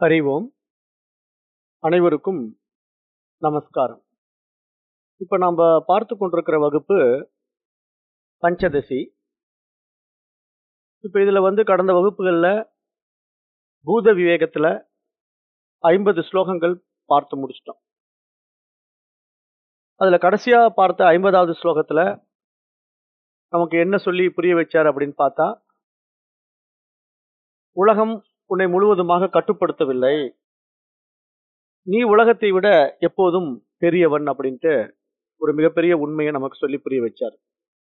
அறிவோம். அனைவருக்கும் நமஸ்காரம். இப்ப நாம பார்த்து கொண்டிருக்கிற வகுப்பு பஞ்சதசி. இப்ப இதுல கடந்த வகுப்புகள்ல பூத விவேகத்துல 50 ஸ்லோகங்கள் பார்த்து முடிச்சிட்டோம். அதுல கடைசியா பார்த்த 50வது ஸ்லோகத்துல நமக்கு என்ன சொல்லி புரிய வச்சார் அப்படின்னு பார்த்தா, உலகம் உன்னை முழுவதுமாக கட்டுப்படுத்தவில்லை, நீ உலகத்தை விட எப்போதும் பெரியவன் அப்படின்ட்டு ஒரு மிகப்பெரிய உண்மையை நமக்கு சொல்லி புரிய வச்சார்.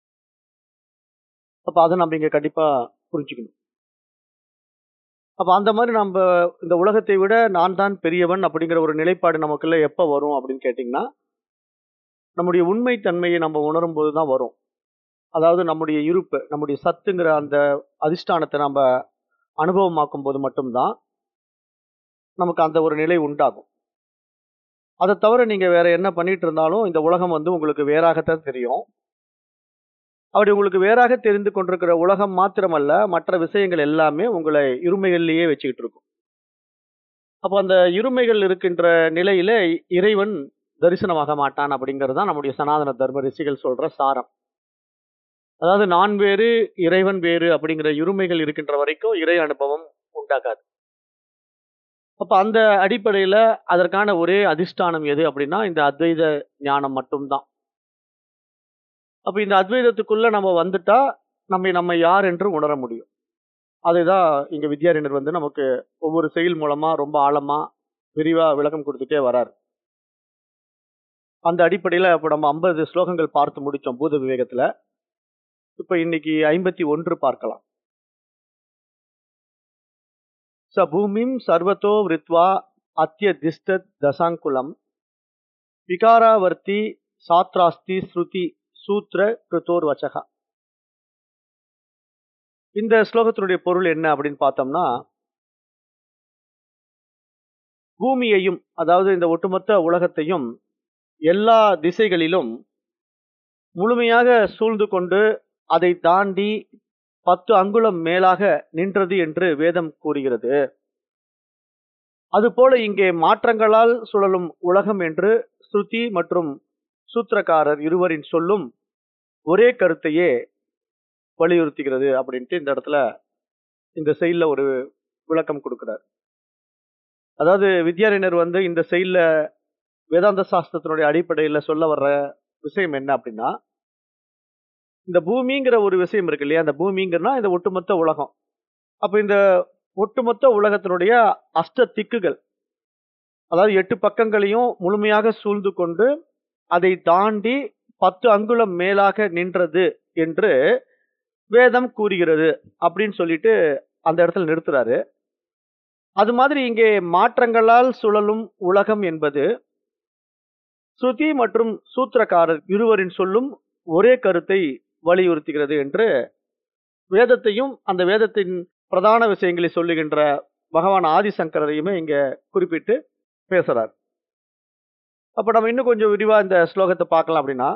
அப்ப அதை நம்ம இங்க கண்டிப்பா புரிஞ்சுக்கணும். அப்ப அந்த மாதிரி நம்ம இந்த உலகத்தை விட நான் தான் பெரியவன் அப்படிங்கிற ஒரு நிலைப்பாடு நமக்குள்ள எப்ப வரும் அப்படின்னு கேட்டீங்கன்னா, நம்முடைய உண்மை தன்மையை நம்ம உணரும் போதுதான் வரும். அதாவது நம்முடைய இருப்பு, நம்முடைய சத்துங்கிற அந்த அதிஷ்டானத்தை நம்ம அனுபவமாக்கும் போது மட்டும்தான் நமக்கு அந்த ஒரு நிலை உண்டாகும். அதை தவிர நீங்க வேற என்ன பண்ணிட்டு இருந்தாலும் இந்த உலகம் உங்களுக்கு வேறாகத்தான் தெரியும். அப்படி உங்களுக்கு வேறாக தெரிந்து கொண்டிருக்கிற உலகம் மாத்திரமல்ல, மற்ற விஷயங்கள் எல்லாமே உங்களை இருமைகள்லயே வச்சுக்கிட்டு இருக்கும். அப்போ அந்த இருமைகள் இருக்கின்ற நிலையில இறைவன் தரிசனமாக மாட்டான் அப்படிங்கிறது தான் நம்முடைய சனாதன தர்ம ரிஷிகள் சொல்ற சாரம். அதாவது நான் வேறு இறைவன் வேறு அப்படிங்கிற இருமைகள் இருக்கின்ற வரைக்கும் இறை அனுபவம் உண்டாகாது. அப்ப அந்த அடிப்படையில அதற்கான ஒரே அதிஷ்டானம் எது அப்படின்னா இந்த அத்வைத ஞானம் மட்டும்தான். அப்ப இந்த அத்வைதத்துக்குள்ள நம்ம வந்துட்டா நம்ம யார் என்று உணர முடியும். அதுதான் இங்க வித்யாரண்யர் நமக்கு ஒவ்வொரு செயல் மூலமா ரொம்ப ஆழமா விரிவா விளக்கம் கொடுத்துட்டே வரார். அந்த அடிப்படையில இப்ப நம்ம 50 ஸ்லோகங்கள் பார்த்து முடிச்சோம் பூத விவேகத்துல. இப்ப இன்னைக்கு 51 பார்க்கலாம். ச பூமிம் சர்வதோ விருத்வா அத்யதிஷ்ட தசாங்குலம் விகாராவர்த்தி சாத்ராஸ்தி ஸ்ருதி சூத்ர கிருதோர் வச்சகா. இந்த ஸ்லோகத்தினுடைய பொருள் என்ன அப்படின்னு பார்த்தோம்னா, பூமியையும் அதாவது இந்த ஒட்டுமொத்த உலகத்தையும் எல்லா திசைகளிலும் முழுமையாக சூழ்ந்து கொண்டு அதை தாண்டி 10 அங்குலம் மேலாக நின்றது என்று வேதம் கூறுகிறது. அதுபோல இங்கே மாற்றங்களால் சுழலும் உலகம் என்று ஸ்ருதி மற்றும் சூத்திரக்காரர் இருவரின் சொல்லும் ஒரே கருத்தையே வலியுறுத்துகிறது அப்படின்ட்டு இந்த இடத்துல இந்த செயல்ல ஒரு விளக்கம் கொடுக்கிறார். அதாவது வித்யாரண்யர் இந்த செயல்ல வேதாந்த சாஸ்திரத்தினுடைய அடிப்படையில் சொல்ல வர்ற விஷயம் என்ன அப்படின்னா, இந்த பூமிங்கிற ஒரு விஷயம் இருக்கு இல்லையா, அந்த பூமிங்கிறனா இந்த ஒட்டுமொத்த உலகம். அப்ப இந்த ஒட்டுமொத்த உலகத்தினுடைய அஷ்ட திக்குகள், அதாவது 8 பக்கங்களையும் முழுமையாக சூழ்ந்து கொண்டு அதை தாண்டி 10 அங்குலம் மேலாக நின்றது என்று வேதம் கூறுகிறது அப்படின்னு சொல்லிட்டு அந்த இடத்துல நிறுத்துறாரு. அது மாதிரி இங்கே மாற்றங்களால் சுழலும் உலகம் என்பது ஸ்ருதி மற்றும் சூத்திரக்காரர் இருவரின் சொல்லும் ஒரே கருத்தை வலியுறுத்துகிறது என்று வேதத்தையும் அந்த வேதத்தின் பிரதான விஷயங்களை சொல்லுகின்ற பகவான் ஆதிசங்கரையுமே இங்க குறிப்பிட்டு பேசுறார். அப்ப நம்ம இன்னும் கொஞ்சம் விரிவா இந்த ஸ்லோகத்தை பார்க்கலாம். அப்படின்னா,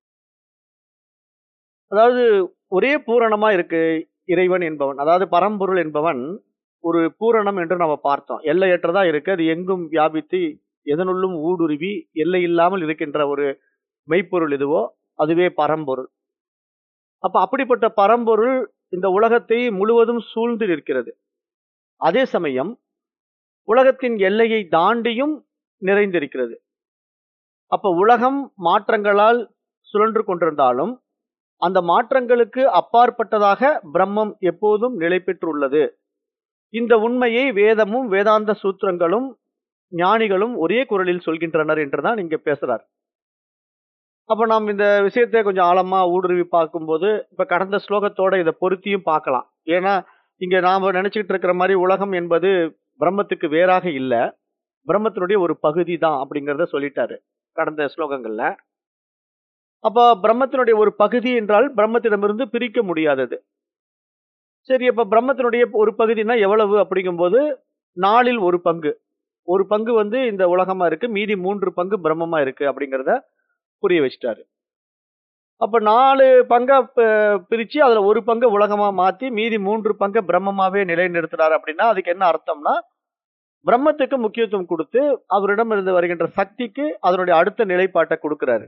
அதாவது ஒரே பூரணமா இருக்கு இறைவன் என்பவன், அதாவது பரம்பொருள் என்பவன் ஒரு பூரணம் என்று நம்ம பார்த்தோம். எல்லையற்றதா இருக்கு, அது எங்கும் வியாபித்து எதனுள்ளும் ஊடுருவி எல்லை இல்லாமல் இருக்கின்ற ஒரு மெய்ப்பொருள் எதுவோ அதுவே பரம்பொருள். அப்ப அப்படிப்பட்ட பரம்பொருள் இந்த உலகத்தை முழுவதும் சூழ்ந்து நிற்கிறது. அதே சமயம் உலகத்தின் எல்லையை தாண்டியும் நிறைந்திருக்கிறது. அப்ப உலகம் மாற்றங்களால் சுழன்று கொண்டிருந்தாலும் அந்த மாற்றங்களுக்கு அப்பாற்பட்டதாக பிரம்மம் எப்போதும் நிலை பெற்றுள்ளது. இந்த உண்மையை வேதமும் வேதாந்த சூத்திரங்களும் ஞானிகளும் ஒரே குரலில் சொல்கின்றனர் என்றுதான் இங்க பேசுறார். அப்ப நாம் இந்த விஷயத்தை கொஞ்சம் ஆழமா ஊடுருவி பார்க்கும்போது இப்ப கடந்த ஸ்லோகத்தோட இதை பொருத்தியும் பார்க்கலாம். ஏன்னா இங்க நாம நினைச்சுக்கிட்டு இருக்கிற மாதிரி உலகம் என்பது பிரம்மத்துக்கு வேறாக இல்ல, பிரம்மத்தினுடைய ஒரு பகுதி தான் அப்படிங்கிறத சொல்லிட்டாரு கடந்த ஸ்லோகங்கள்ல. அப்ப பிரம்மத்தினுடைய ஒரு பகுதி என்றால் பிரம்மத்திடமிருந்து பிரிக்க முடியாதது. சரி, அப்ப பிரம்மத்தினுடைய ஒரு பகுதினா எவ்வளவு அப்படிங்கும்போது 4ல் ஒரு பங்கு. ஒரு பங்கு இந்த உலகமா இருக்கு, மீதி 3 பங்கு பிரம்மமா இருக்கு அப்படிங்கிறத புரிய வச்சுட்டாரு. அப்ப 4 பங்கா பிரிச்சு அதுல ஒரு பங்கு உலகமா மாத்தி மீதி 3 பங்கு பிரம்மமாவே நிலைநிறுத்துறாரு. அப்படின்னா அதுக்கு என்ன அர்த்தம்னா, பிரம்மத்துக்கு முக்கியத்துவம் கொடுத்து அவரிடம் இருந்து வருகின்ற சக்திக்கு அதனுடைய அடுத்த நிலைப்பாட்டை கொடுக்கிறாரு.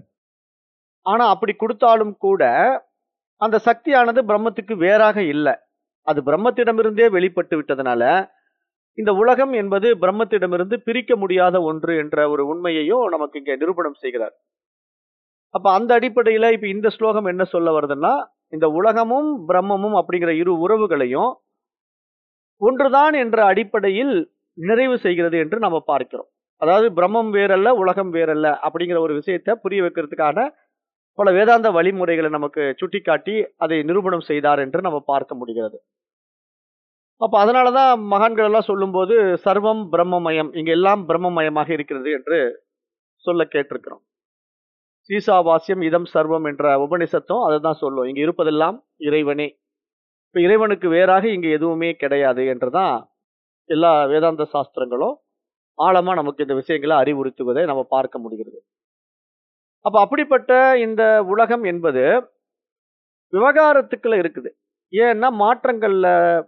ஆனா அப்படி கொடுத்தாலும் கூட அந்த சக்தியானது பிரம்மத்துக்கு வேறாக இல்லை. அது பிரம்மத்திடமிருந்தே வெளிப்பட்டு விட்டதனால இந்த உலகம் என்பது பிரம்மத்திடமிருந்து பிரிக்க முடியாத ஒன்று என்ற ஒரு உண்மையையும் நமக்கு இங்க நிரூபணம் செய்கிறார். அப்ப அந்த அடிப்படையில இப்ப இந்த ஸ்லோகம் என்ன சொல்ல வருதுன்னா, இந்த உலகமும் பிரம்மமும் அப்படிங்கிற இரு உறவுகளையும் ஒன்றுதான் என்ற அடிப்படையில் நிறைவு செய்கிறது என்று நம்ம பார்க்கிறோம். அதாவது பிரம்மம் வேறல்ல, உலகம் வேறல்ல அப்படிங்கிற ஒரு விஷயத்தை புரிய வைக்கிறதுக்கான பல வேதாந்த வழிமுறைகளை நமக்கு சுட்டிக்காட்டி அதை நிரூபணம் செய்தார் என்று நம்ம பார்க்க முடிகிறது. அப்ப அதனாலதான் மகான்கள் எல்லாம் சொல்லும்போது சர்வம் பிரம்மமயம், இங்க எல்லாம் பிரம்மமயமாக இருக்கிறது என்று சொல்ல கேட்டிருக்கிறோம். சீசாவாஸ்யம் இதம் சர்வம் என்ற உபனிஷத்தும் அதை தான் சொல்லும், இங்க இருப்பதெல்லாம் இறைவனே, இப்ப இறைவனுக்கு வேறாக இங்க எதுவுமே கிடையாது என்றுதான் எல்லா வேதாந்த சாஸ்திரங்களும் ஆழமா நமக்கு இந்த விஷயங்களை அறிவுறுத்துவதை நம்ம பார்க்க முடிகிறது. அப்ப அப்படிப்பட்ட இந்த உலகம் என்பது விவகாரத்துக்குள்ள இருக்குது. ஏன்னா மாற்றங்கள்ல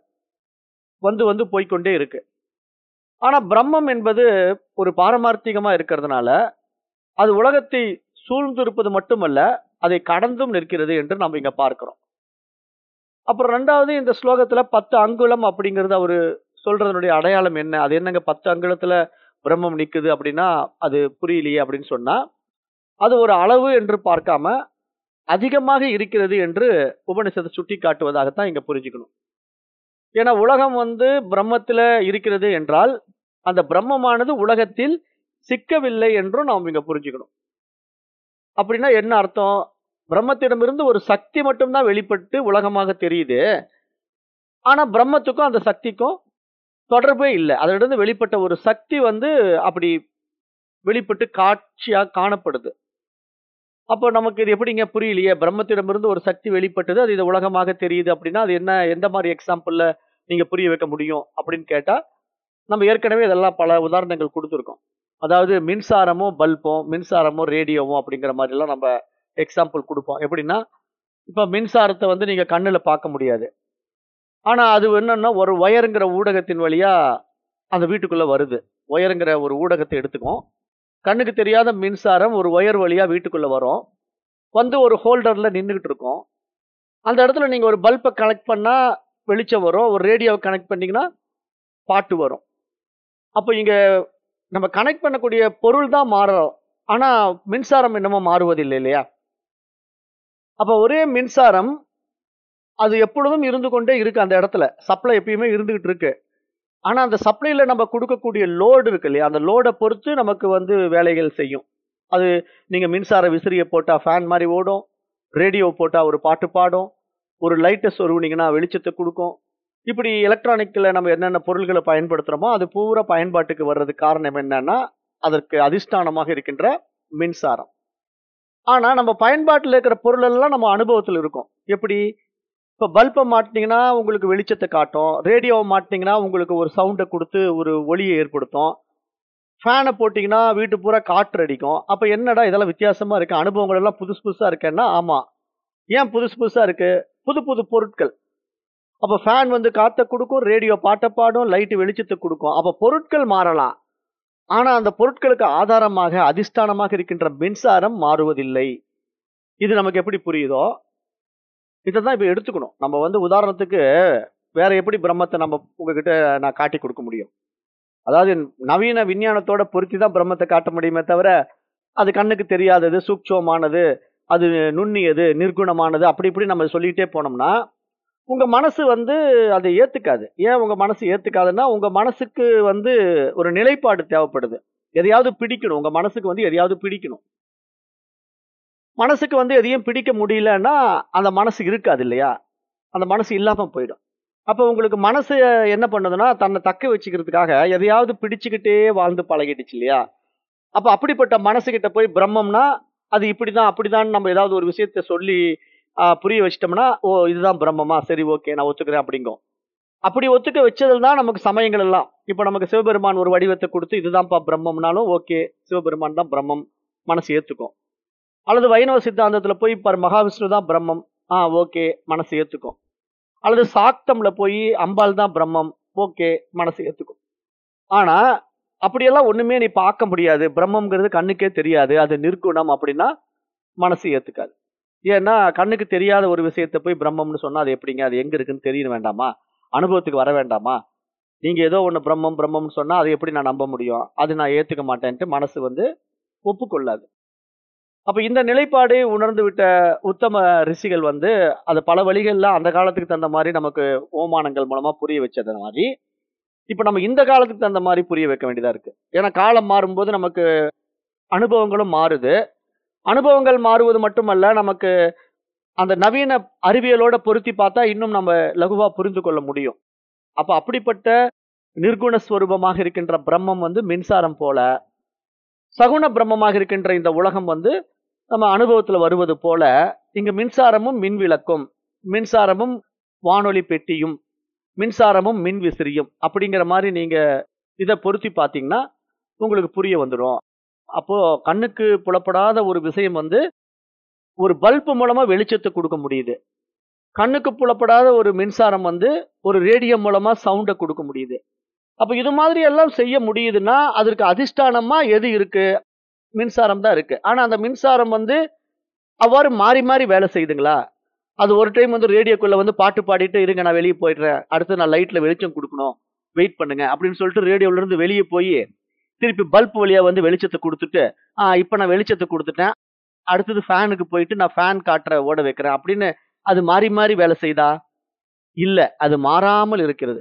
வந்து வந்து போய்க்கொண்டே இருக்கு. ஆனா பிரம்மம் என்பது ஒரு பாரமார்த்திகமா இருக்கிறதுனால அது உலகத்தை சூழ்ந்து இருப்பது மட்டுமல்ல, அதை கடந்தும் நிற்கிறது என்று நம்ம இங்க பார்க்கிறோம். அப்புறம் ரெண்டாவது, இந்த ஸ்லோகத்துல 10 அங்குலம் அப்படிங்கிறது அவரு சொல்றதனுடைய அடையாளம் என்ன? அது என்னங்க 10 அங்குலத்துல பிரம்மம் நிக்குது அப்படின்னா அது புரியலையே அப்படின்னு சொன்னா, அது ஒரு அளவு என்று பார்க்காம அதிகமாக இருக்கிறது என்று உபனிஷத்தை சுட்டி காட்டுவதாகத்தான் இங்க புரிஞ்சுக்கணும். ஏன்னா உலகம் வந்து பிரம்மத்துல இருக்கிறது என்றால் அந்த பிரம்மமானது உலகத்தில் சிக்கவில்லை என்றும் நாம் இங்க புரிஞ்சுக்கணும். அப்படின்னா என்ன அர்த்தம்? பிரம்மத்திடமிருந்து ஒரு சக்தி மட்டும்தான் வெளிப்பட்டு உலகமாக தெரியுது. ஆனா பிரம்மத்துக்கும் அந்த சக்திக்கும் தொடர்பே இல்லை. அதிலிருந்து வெளிப்பட்ட ஒரு சக்தி வந்து அப்படி வெளிப்பட்டு காட்சியா காணப்படுது. அப்போ நமக்கு இது எப்படிங்க புரியலையே? பிரம்மத்திடமிருந்து ஒரு சக்தி வெளிப்பட்டது, அது இது உலகமாக தெரியுது அப்படின்னா அது என்ன, எந்த மாதிரி எக்ஸாம்பிள்ல நீங்க புரிய வைக்க முடியும் அப்படின்னு கேட்டா, நம்ம ஏற்கனவே இதெல்லாம் பல உதாரணங்கள் கொடுத்துருக்கோம். அதாவது மின்சாரமும் பல்பும், மின்சாரமும் ரேடியோவும் அப்படிங்கிற மாதிரி எல்லாம் நம்ம எக்ஸாம்பிள் கொடுப்போம். எப்படின்னா, இப்ப மின்சாரத்தை வந்து நீங்க கண்ணுல பார்க்க முடியாது. ஆனா அது என்னன்னா ஒரு ஒயருங்கிற ஊடகத்தின் வழியா அந்த வீட்டுக்குள்ள வருது. ஒயருங்கிற ஒரு ஊடகத்தை எடுத்துக்கும். கண்ணுக்கு தெரியாத மின்சாரம் ஒரு ஒயர் வழியா வீட்டுக்குள்ள வரும். வந்து ஒரு ஹோல்டர்ல நின்றுகிட்டு இருக்கும். அந்த இடத்துல நீங்க ஒரு பல்பை கனெக்ட் பண்ணா வெளிச்சம் வரும். ஒரு ரேடியோவை கனெக்ட் பண்ணீங்கன்னா பாட்டு வரும். அப்போ இங்க நம்ம கனெக்ட் பண்ணக்கூடிய பொருள் தான் மாறும். ஆனா மின்சாரம் என்னமோ மாறுவதில்லை இல்லையா? அப்ப ஒரே மின்சாரம் அது எப்பொழுதும் இருந்து கொண்டே இருக்கு. அந்த இடத்துல சப்ளை எப்பயுமே இருந்துகிட்டு இருக்கு. ஆனா அந்த சப்ளைல நம்ம கொடுக்கக்கூடிய லோடு இருக்கு இல்லையா, அந்த லோடை பொறுத்து நமக்கு வந்து வேலைகள் செய்யும். அது நீங்க மின்சார விசிறியை போட்டா ஃபேன் மாதிரி ஓடும், ரேடியோ போட்டா ஒரு பாட்டு பாடும், ஒரு லைட்டை சொருவினீங்கன்னா வெளிச்சத்தை கொடுக்கும். இப்படி எலக்ட்ரானிக்ல நம்ம என்னென்ன பொருள்களை பயன்படுத்துறோமோ அது பூரா பயன்பாட்டுக்கு வர்றதுக்கு காரணம் என்னன்னா, அதற்கு அதிஷ்டானமாக இருக்கின்ற மின்சாரம். ஆனா நம்ம பயன்பாட்டில் இருக்கிற பொருள் எல்லாம் நம்ம அனுபவத்தில் இருக்கும். எப்படி? இப்ப பல்பை மாட்டினீங்கன்னா உங்களுக்கு வெளிச்சத்தை காட்டும், ரேடியோவை மாட்டினீங்கன்னா உங்களுக்கு ஒரு சவுண்டை கொடுத்து ஒரு ஒளியை ஏற்படுத்தும், ஃபேனை போட்டிங்கன்னா வீட்டு பூரா காற்று அடிக்கும். அப்ப என்னடா இதெல்லாம் வித்தியாசமா இருக்கு, அனுபவங்கள் எல்லாம் புதுசு புதுசா இருக்கேன்னா, ஆமா. ஏன் புதுசு புதுசா இருக்கு? புது புது பொருட்கள். அப்ப ஃபேன் வந்து காத்தை கொடுக்கும், ரேடியோ பாட்டை பாடும், லைட் வெளிச்சத்தை கொடுக்கும். அப்ப பொருட்கள் மாறலாம். ஆனா அந்த பொருட்களுக்கு ஆதாரமாக அதிஷ்டானமாக இருக்கின்ற மின்சாரம் மாறுவதில்லை. இது நமக்கு எப்படி புரியுதோ இதைதான் இப்ப எடுத்துக்கணும். நம்ம வந்து உதாரணத்துக்கு வேற எப்படி பிரம்மத்தை நம்ம உங்ககிட்ட நான் காட்டி கொடுக்க முடியும்? அதாவது நவீன விஞ்ஞானத்தோட பொருத்தி தான் பிரம்மத்தை காட்ட முடியுமே தவிர, அது கண்ணுக்கு தெரியாதது, சூட்சமானது, அது நுண்ணியது, நிர்குணமானது, அப்படி இப்படி நம்ம சொல்லிட்டே போனோம்னா உங்க மனசு வந்து அதை ஏத்துக்காது. ஏன் உங்க மனசு ஏத்துக்காதுன்னா, உங்க மனசுக்கு வந்து ஒரு நிலைப்பாடு தேவைப்படுது. எதையாவது பிடிக்கணும். உங்க மனசுக்கு வந்து எதையாவது பிடிக்கணும். மனசுக்கு வந்து எதையும் பிடிக்க முடியலன்னா அந்த மனசு இருக்காது இல்லையா? அந்த மனசு இல்லாம போயிடும். அப்ப உங்களுக்கு மனசு என்ன பண்ணுதுன்னா, தன்னை தக்க வச்சுக்கிறதுக்காக எதையாவது பிடிச்சுக்கிட்டே வாழ்ந்து பழகிடுச்சு இல்லையா? அப்ப அப்படிப்பட்ட மனசுகிட்ட போய் பிரம்மம்னா அது இப்படிதான் அப்படிதான் நம்ம ஏதாவது ஒரு விஷயத்த சொல்லி புரிய வச்சிட்டோம்னா, ஓ இதுதான் பிரம்மமா, சரி ஓகே நான் ஒத்துக்கிறேன் அப்படிங்கும். அப்படி ஒத்துக்க வச்சதுல தான் நமக்கு சமயங்கள் எல்லாம். இப்ப நமக்கு சிவபெருமான் ஒரு வடிவத்தை கொடுத்து இதுதான்ப்பா பிரம்மம்னாலும் ஓகே, சிவபெருமான் தான் பிரம்மம், மனசு ஏத்துக்கும். அல்லது வைணவ சித்தாந்தத்துல போய் பாரு மகாவிஷ்ணு தான் பிரம்மம், ஓகே மனசு ஏத்துக்கும். அல்லது சாக்தம்ல போய் அம்பாள் தான் பிரம்மம், ஓகே மனசு ஏத்துக்கும். ஆனா அப்படியெல்லாம் ஒண்ணுமே நீ பார்க்க முடியாது, பிரம்மம்ங்கிறது கண்ணுக்கே தெரியாது, அது நிர்குணம் அப்படின்னா மனசு ஏத்துக்காது. ஏன்னா கண்ணுக்கு தெரியாத ஒரு விஷயத்தை போய் பிரம்மம்னு சொன்னா அது எப்படிங்க, அது எங்க இருக்குன்னு தெரிய வேண்டாமா, அனுபவத்துக்கு வர வேண்டாமா? நீங்க ஏதோ ஒண்ணு பிரம்மம் பிரம்மம்னு சொன்னா அதை எப்படி நான் நம்ப முடியும், அது நான் ஏத்துக்க மாட்டேன்ட்டு மனசு ஒப்புக்கொள்ளாது. அப்ப இந்த நிலைப்பாடை உணர்ந்து விட்ட உத்தம ரிஷிகள் அது பல வழிகள்ல அந்த காலத்துக்கு தகுந்த மாதிரி நமக்கு ஓமானங்கள் மூலமா புரிய வச்சது மாதிரி இப்ப நம்ம இந்த காலத்துக்கு தகுந்த மாதிரி புரிய வைக்க வேண்டியதா இருக்கு. ஏன்னா காலம் மாறும்போது நமக்கு அனுபவங்களும் மாறுது. அனுபவங்கள் மாறுவது மட்டுமல்ல, நமக்கு அந்த நவீன அறிவியலோட பொருத்தி பார்த்தா இன்னும் நம்ம லகுவா புரிந்து கொள்ள முடியும். அப்ப அப்படிப்பட்ட நிர்குண ஸ்வரூபமாக இருக்கின்ற பிரம்மம் மின்சாரம் போல, சகுண பிரம்மமாக இருக்கின்ற இந்த உலகம் நம்ம அனுபவத்துல வருவது போல, இங்க மின்சாரமும் மின் விளக்கும், மின்சாரமும் வானொலி பெட்டியும், மின்சாரமும் மின் விசிறியும் அப்படிங்கிற மாதிரி நீங்க இத பொருத்தி பார்த்தீங்கன்னா உங்களுக்கு புரிய வந்துடும். அப்போ கண்ணுக்கு புலப்படாத ஒரு விஷயம் ஒரு பல்பு மூலமா வெளிச்சத்தை கொடுக்க முடியுது. கண்ணுக்கு புலப்படாத ஒரு மின்சாரம் ஒரு ரேடியோ மூலமா சவுண்ட கொடுக்க முடியுது. அப்ப இது மாதிரி எல்லாம் செய்ய முடியுதுன்னா அதற்கு அதிஷ்டானமா எது இருக்கு? மின்சாரம் தான் இருக்கு. ஆனா அந்த மின்சாரம் அவ்வாறு மாறி மாறி வேலை செய்யுதுங்களா? அது ஒரு டைம் ரேடியோக்குள்ள பாட்டு பாடிட்டு, இருங்க நான் வெளிய போயிடுறேன், அடுத்து நான் லைட்ல வெளிச்சம் குடுக்கணும், வெயிட் பண்ணுங்க அப்படின்னு சொல்லிட்டு ரேடியோல இருந்து வெளிய போய் திருப்பி பல்ப் வழியா வெளிச்சத்தை குடுத்துட்டு, இப்ப நான் வெளிச்சத்தை குடுத்துட்டேன், அடுத்தது ஃபேனுக்கு போயிட்டு நான் ஃபேன் காற்ற ஓட வைக்கிறேன் அப்படின்னு அது மாறி மாறி வேலை செய்தா? இல்ல. அது மாறாமல் இருக்கிறது.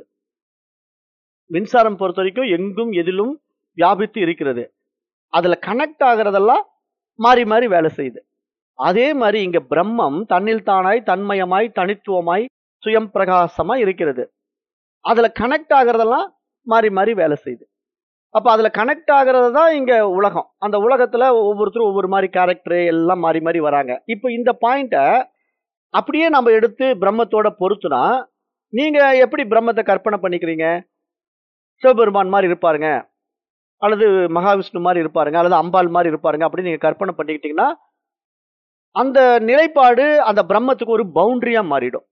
மின்சாரம் பொறுத்தவரைக்கும் எங்கும் எதிலும் வியாபித்து இருக்கிறது. அதுல கனெக்ட் ஆகுறதெல்லாம் மாறி மாறி வேலை செய்யுது. அதே மாதிரி இங்க பிரம்மம் தன்னில் தானாய் தன்மயமாய் தனித்துவமாய் சுயம் பிரகாசமா இருக்கிறது. அதுல கனெக்ட் ஆகுறதெல்லாம் மாறி மாறி வேலை செய்யுது. அப்ப அதுல கனெக்ட் ஆகுறது தான் இங்க உலகம். அந்த உலகத்துல ஒவ்வொருத்தரும் ஒவ்வொரு மாதிரி கேரக்டர் எல்லாம் மாறி மாறி வராங்க. இப்ப இந்த பாயிண்ட அப்படியே நம்ம எடுத்து பிரம்மத்தோட பொருத்துனா, நீங்க எப்படி பிரம்மத்தை கற்பனை பண்ணிக்கிறீங்க? சிவபெருமான் மாதிரி இருப்பாருங்க, அல்லது மகாவிஷ்ணு மாதிரி இருப்பாருங்க, அல்லது அம்பாள் மாதிரி இருப்பாருங்க அப்படின்னு நீங்க கற்பனை பண்ணிக்கிட்டீங்கன்னா, அந்த நிலைப்பாடு அந்த பிரம்மத்துக்கு ஒரு பவுண்டரியா மாறிடும்.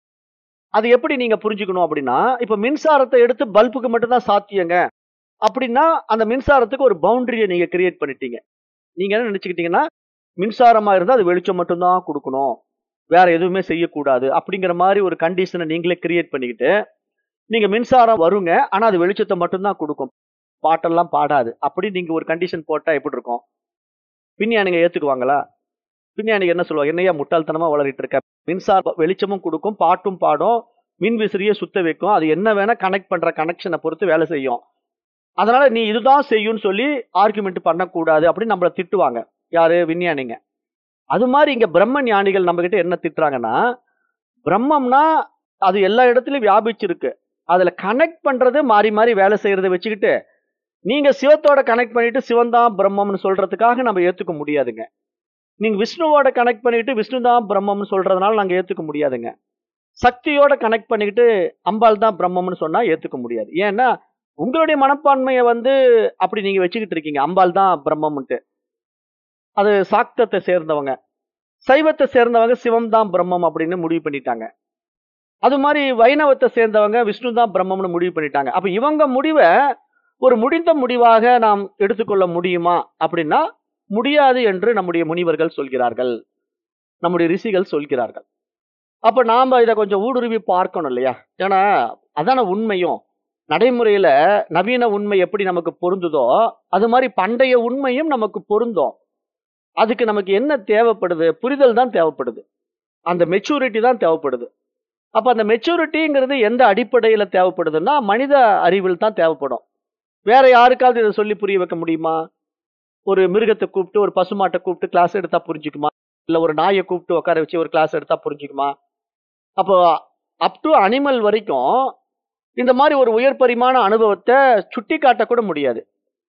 அது எப்படி நீங்க புரிஞ்சுக்கணும் அப்படின்னா, இப்ப மின்சாரத்தை எடுத்து பல்புக்கு மட்டும்தான் சாத்தியங்க அப்படின்னா, அந்த மின்சாரத்துக்கு ஒரு பவுண்டரிய நீங்க கிரியேட் பண்ணிட்டீங்க. நீங்க என்ன நினைச்சுக்கிட்டீங்கன்னா, மின்சாரமா இருந்தா அது வெளிச்சம் மட்டும்தான் கொடுக்கணும், வேற எதுவுமே செய்யக்கூடாது அப்படிங்கிற மாதிரி ஒரு கண்டிஷனை நீங்களே கிரியேட் பண்ணிக்கிட்டு, நீங்க மின்சாரம் வருங்க, ஆனா அது வெளிச்சத்தை மட்டும்தான் கொடுக்கும், பாட்டெல்லாம் பாடாது அப்படி நீங்க ஒரு கண்டிஷன் போட்டா எப்படி இருக்கும்? விஞ்ஞானிங்க ஏத்துக்குவாங்களா? விஞ்ஞானிங்க என்ன சொல்லுவாங்க? என்னையா முட்டாள்தனமா வளரிட்டு இருக்க, மின்சார வெளிச்சமும் கொடுக்கும், பாட்டும் பாடும், மின் விசிறிய சுத்த வைக்கும், அது என்ன வேணா கனெக்ட் பண்ற கனெக்ஷனை பொறுத்து வேலை செய்யும், அதனால நீ இதுதான் செய்யும்னு சொல்லி ஆர்குமெண்ட் பண்ணக்கூடாது அப்படின்னு நம்மள திட்டுவாங்க. யாரு? விஞ்ஞானிங்க. அது மாதிரி இங்க பிரம்ம ஞானிகள் நம்ம கிட்ட என்ன திட்டுறாங்கன்னா, பிரம்மம்னா அது எல்லா இடத்துலயும் வியாபிச்சிருக்கு, அதுல கனெக்ட் பண்றது மாறி மாறி வேலை செய்யறதை வச்சுக்கிட்டு நீங்க சிவத்தோட கனெக்ட் பண்ணிட்டு சிவன் தான் பிரம்மம்னு சொல்றதுக்காக நம்ம ஏத்துக்க முடியாதுங்க. நீங்க விஷ்ணுவோட கனெக்ட் பண்ணிட்டு விஷ்ணு தான் பிரம்மம்னு சொல்றதுனால நாங்க ஏத்துக்க முடியாதுங்க. சக்தியோட கனெக்ட் பண்ணிக்கிட்டு அம்பாள் தான் பிரம்மம்னு சொன்னா ஏத்துக்க முடியாது. ஏன்னா உங்களுடைய மனப்பான்மையை அப்படி நீங்க வச்சுக்கிட்டு இருக்கீங்க, அம்பாள் தான் பிரம்மம்ன்ட்டு. அது சாக்தத்தை சேர்ந்தவங்க. சைவத்தை சேர்ந்தவங்க சிவம் தான் பிரம்மம் அப்படின்னு முடிவு பண்ணிட்டாங்க. அது மாதிரி வைணவத்தை சேர்ந்தவங்க விஷ்ணு தான் பிரம்மம்னு முடிவு பண்ணிட்டாங்க. அப்ப இவங்க முடிவை ஒரு முடிந்த முடிவாக நாம் எடுத்துக்கொள்ள முடியுமா அப்படின்னா முடியாது என்று நம்முடைய முனிவர்கள் சொல்கிறார்கள், நம்முடைய ரிஷிகள் சொல்கிறார்கள். அப்ப நாம இதை கொஞ்சம் ஊடுருவி பார்க்கணும் இல்லையா? ஏன்னா அதான உண்மையும். நடைமுறையில நவீன உண்மை எப்படி நமக்கு பொருந்துதோ அது மாதிரி பண்டைய உண்மையும் நமக்கு பொருந்தும். அதுக்கு நமக்கு என்ன தேவைப்படுது? புரிதல் தான் தேவைப்படுது, அந்த மெச்சூரிட்டி தான் தேவைப்படுது. அப்ப அந்த மெச்சூரிட்டிங்கிறது எந்த அடிப்படையில தேவைப்படுதுன்னா மனித அறிவில் தான் தேவைப்படும். வேற யாருக்காவது இதை சொல்லி புரிய வைக்க முடியுமா? ஒரு மிருகத்தை கூப்பிட்டு ஒரு பசுமாட்டை கூப்பிட்டு கிளாஸ் எடுத்தா புரிஞ்சுக்குமா? இல்ல ஒரு நாயை கூப்பிட்டு உட்கார வச்சு ஒரு கிளாஸ் எடுத்தா புரிஞ்சுக்குமா? அப்போ அப் டு அனிமல் வரைக்கும் இந்த மாதிரி ஒரு உயர் பரிமாண அனுபவத்தை சுட்டி காட்ட கூட முடியாது.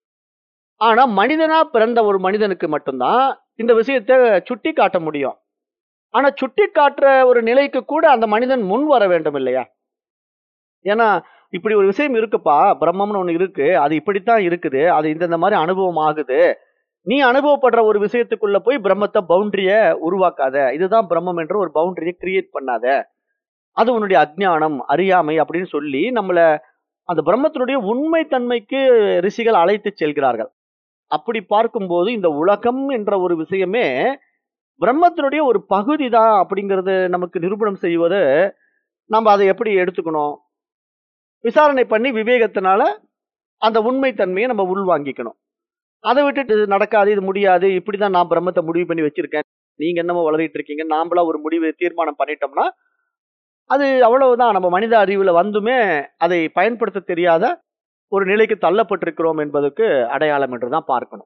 ஆனா மனிதனா பிறந்த ஒரு மனிதனுக்கு மட்டும்தான் இந்த விஷயத்தை சுட்டி காட்ட முடியும். ஆனா சுட்டி காட்டுற ஒரு நிலைக்கு கூட அந்த மனிதன் முன் வர வேண்டும் இல்லையா? ஏன்னா இப்படி ஒரு விஷயம் இருக்குப்பா, பிரம்மம்னு ஒண்ணு இருக்கு, அது இப்படித்தான் இருக்குது, அது இந்த மாதிரி அனுபவம் ஆகுது, நீ அனுபவப்படுற ஒரு விஷயத்துக்குள்ள போய் பிரம்மத்தை பவுண்டரிய உருவாக்காத, இதுதான் பிரம்மம் என்ற ஒரு பவுண்டரியை கிரியேட் பண்ணாத, அது உன்னுடைய அஜ்ஞானம் அறியாமை அப்படின்னு சொல்லி நம்மள அந்த பிரம்மத்தினுடைய உண்மை தன்மைக்கு ரிஷிகள் அழைத்து செல்கிறார்கள். அப்படி பார்க்கும்போது இந்த உலகம் என்ற ஒரு விஷயமே பிரம்மத்தினுடைய ஒரு பகுதி தான் அப்படிங்கறது நமக்கு நிரூபணம் செய்வது. நம்ம அதை எப்படி எடுத்துக்கணும்? விசாரணை பண்ணி விவேகத்தினால அந்த உண்மை தன்மையை நம்ம உள்வாங்கிக்கணும். அதை விட்டுட்டு இது நடக்காது, இது முடியாது, இப்படிதான் நான் பிரம்மத்தை முடிவு பண்ணி வச்சிருக்கேன், நீங்க என்னமோ வளரிட்டு இருக்கீங்க, நாமளா ஒரு முடிவு தீர்மானம் பண்ணிட்டோம்னா அது அவ்வளவுதான். நம்ம மனித அறிவுல வந்துமே அதை பயன்படுத்த தெரியாத ஒரு நிலைக்கு தள்ளப்பட்டிருக்கிறோம் என்பதற்கு அடையாளம் என்றுதான் பார்க்கணும்.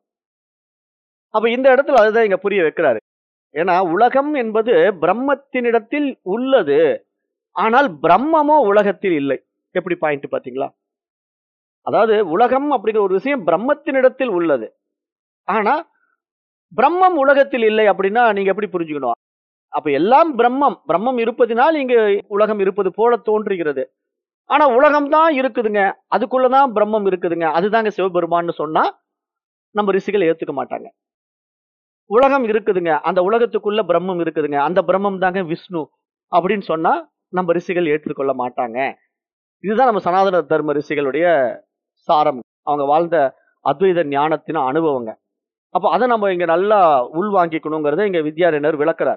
அப்ப இந்த இடத்துல அதுதான் இங்க புரிய வைக்கிறாரு. ஏன்னா உலகம் என்பது பிரம்மத்தினிடத்தில் உள்ளது, ஆனால் பிரம்மமோ உலகத்தில் இல்லை. எப்படி பாயிண்ட் பாத்தீங்களா? அதாவது உலகம் அப்படிங்கிற ஒரு விஷயம் பிரம்மத்தினிடத்தில் உள்ளது, ஆனா பிரம்மம் உலகத்தில் இல்லை அப்படின்னா நீங்க எப்படி புரிஞ்சுக்கணும்? அப்ப எல்லாம் பிரம்மம், பிரம்மம் இருப்பதினால் இங்க உலகம் இருப்பது போல தோன்றுகிறது. ஆனா உலகம் தான் இருக்குதுங்க, அதுக்குள்ளதான் பிரம்மம் இருக்குதுங்க, அதுதாங்க சிவபெருமான்னு சொன்னா நம்ம ரிஷிகள் ஏத்துக்க மாட்டாங்க. உலகம் இருக்குதுங்க, அந்த உலகத்துக்குள்ள பிரம்மம் இருக்குதுங்க, அந்த பிரம்மம் தாங்க விஷ்ணு அப்படின்னு சொன்னா நம்ம ரிஷிகள் ஏற்றுக்கொள்ள மாட்டாங்க. இதுதான் நம்ம சனாதன தர்ம ரிஷிகளுடைய சாரம், அவங்க வாழ்ந்த அத்வைத ஞானத்தின் அனுபவங்க. அப்ப அதை நம்ம இங்க நல்லா உள்வாங்கிக்கணுங்கிறத இங்க வித்யாரண்யர் விளக்குறார்.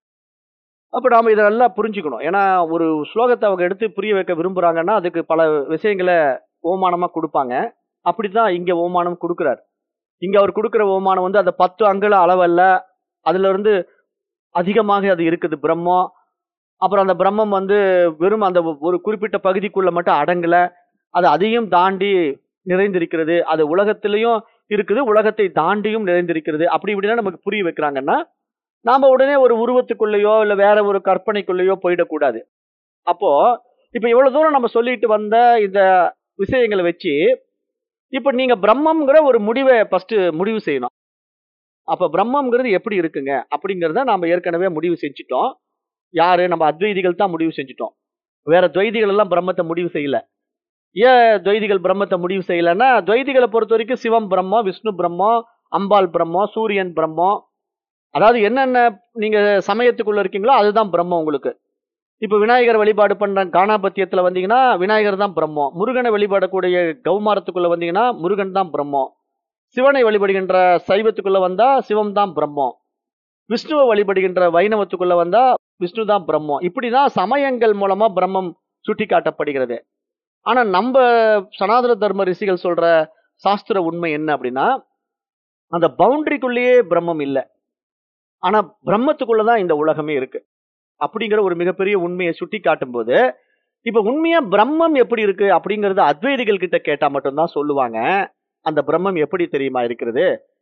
அப்ப நாம இதை நல்லா புரிஞ்சுக்கணும். ஏன்னா ஒரு ஸ்லோகத்தை அவங்க எடுத்து புரிய வைக்க விரும்புறாங்கன்னா அதுக்கு பல விஷயங்களை ஓமானமா கொடுப்பாங்க. அப்படித்தான் இங்க ஓமானம் கொடுக்கிறார். இங்க அவர் கொடுக்கிற ஓமானம் வந்து அந்த 10 அங்குல அளவல்ல, அதுல இருந்து அதிகமாக அது இருக்குது பிரம்மம். அப்புறம் அந்த பிரம்மம் வந்து வெறும் அந்த ஒரு குறிப்பிட்ட பகுதிக்குள்ள மட்டும் அடங்கல, அது அதையும் தாண்டி நிறைந்திருக்கிறது, அது உலகத்திலையும் இருக்குது, உலகத்தை தாண்டியும் நிறைந்திருக்கிறது. அப்படி இப்படின்னா நமக்கு புரிய வைக்கிறாங்கன்னா நாம உடனே ஒரு உருவத்துக்குள்ளேயோ இல்ல வேற ஒரு கற்பனைக்குள்ளேயோ போயிடக்கூடாது. அப்போ இப்ப இவ்வளவு தூரம் நம்ம சொல்லிட்டு வந்த இந்த விஷயங்களை வச்சு இப்ப நீங்க பிரம்மம்ங்கிற ஒரு முடிவை ஃபர்ஸ்ட் முடிவு செய்யணும். அப்ப பிரம்மம்ங்கிறது எப்படி இருக்குங்க அப்படிங்கறத நாம ஏற்கனவே முடிவு செஞ்சுட்டோம். யாரு? நம்ம அத்வைதிகள் தான் முடிவு செஞ்சுட்டோம். வேற துவைதிகள் எல்லாம் பிரம்மத்தை முடிவு செய்யல. ஏன் துவைதிகள் பிரம்மத்தை முடிவு செய்யலன்னா, துவைதிகளை பொறுத்த வரைக்கும் சிவம் பிரம்மம், விஷ்ணு பிரம்மம், அம்பாள் பிரம்மம், சூரியன் பிரம்மம், அதாவது என்னென்ன நீங்க சமயத்துக்குள்ள இருக்கீங்களோ அதுதான் பிரம்மம் உங்களுக்கு. இப்ப விநாயகர் வழிபாடு பண்ற காணாபத்தியத்துல வந்தீங்கன்னா விநாயகர் தான் பிரம்மம். முருகனை வழிபாடக்கூடிய கௌமாரத்துக்குள்ள வந்தீங்கன்னா முருகன் தான் பிரம்மம். சிவனை வழிபடுகின்ற சைவத்துக்குள்ள வந்தா சிவம் தான் பிரம்மம். விஷ்ணுவை வழிபடுகின்ற வைணவத்துக்குள்ள வந்தா விஷ்ணு தான் பிரம்மம். இப்படிதான் சமயங்கள் மூலமா பிரம்மம் சுட்டி காட்டப்படுகிறது. ஆனா நம்ம சனாதன தர்ம ரிஷிகள் சொல்ற சாஸ்திர உண்மை என்ன அப்படின்னா, அந்த பவுண்டரிக்குள்ளேயே பிரம்மம் இல்லை, ஆனா பிரம்மத்துக்குள்ளதான் இந்த உலகமே இருக்கு அப்படிங்கிற ஒரு மிகப்பெரிய உண்மையை சுட்டி காட்டும் போது, இப்ப உண்மையா பிரம்மம் எப்படி இருக்கு அப்படிங்கறது அத்வைதிகள் கிட்ட கேட்டா மட்டும்தான் சொல்லுவாங்க. அந்த பிரம்மம் எப்படி தெரியுமா இருக்கிறது?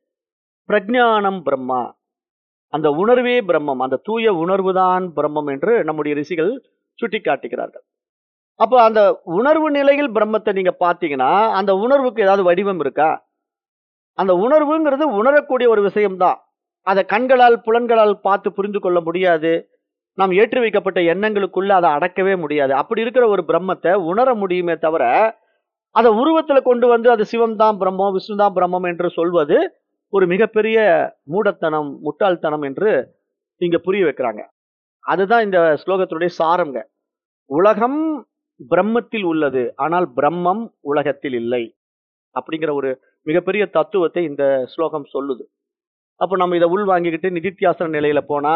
பிரஜானம் பிரம்மா, அந்த உணர்வே பிரம்மம், அந்த தூய உணர்வுதான் பிரம்மம் என்று நம்முடைய ரிஷிகள் சுட்டி காட்டுகிறார்கள். அப்ப அந்த உணர்வு நிலையில் பிரம்மத்தை நீங்க பாத்தீங்கன்னா அந்த உணர்வுக்கு ஏதாவது வடிவம் இருக்கா? அந்த உணர்வுங்கிறது உணரக்கூடிய ஒரு விஷயம்தான். அதை கண்களால் புலன்களால் பார்த்து புரிந்து கொள்ள முடியாது. நாம் ஏற்றி வைக்கப்பட்ட எண்ணங்களுக்குள்ள அதை அடக்கவே முடியாது. அப்படி இருக்கிற ஒரு பிரம்மத்தை உணர முடியுமே தவிர அதை உருவத்துல கொண்டு வந்து அது சிவம் தான் பிரம்மம், விஷ்ணு தான் பிரம்மம் என்று சொல்வது ஒரு மிகப்பெரிய மூடத்தனம், முட்டாள்தனம் என்று இங்க புரிய வைக்கிறாங்க. அதுதான் இந்த ஸ்லோகத்தினுடைய சாரங்க. உலகம் பிரம்மத்தில் உள்ளது, ஆனால் பிரம்மம் உலகத்தில் இல்லை அப்படிங்கிற ஒரு மிகப்பெரிய தத்துவத்தை இந்த ஸ்லோகம் சொல்லுது. அப்ப நம்ம இதை உள் வாங்கிக்கிட்டு நிதித்தியாசன நிலையில போனா,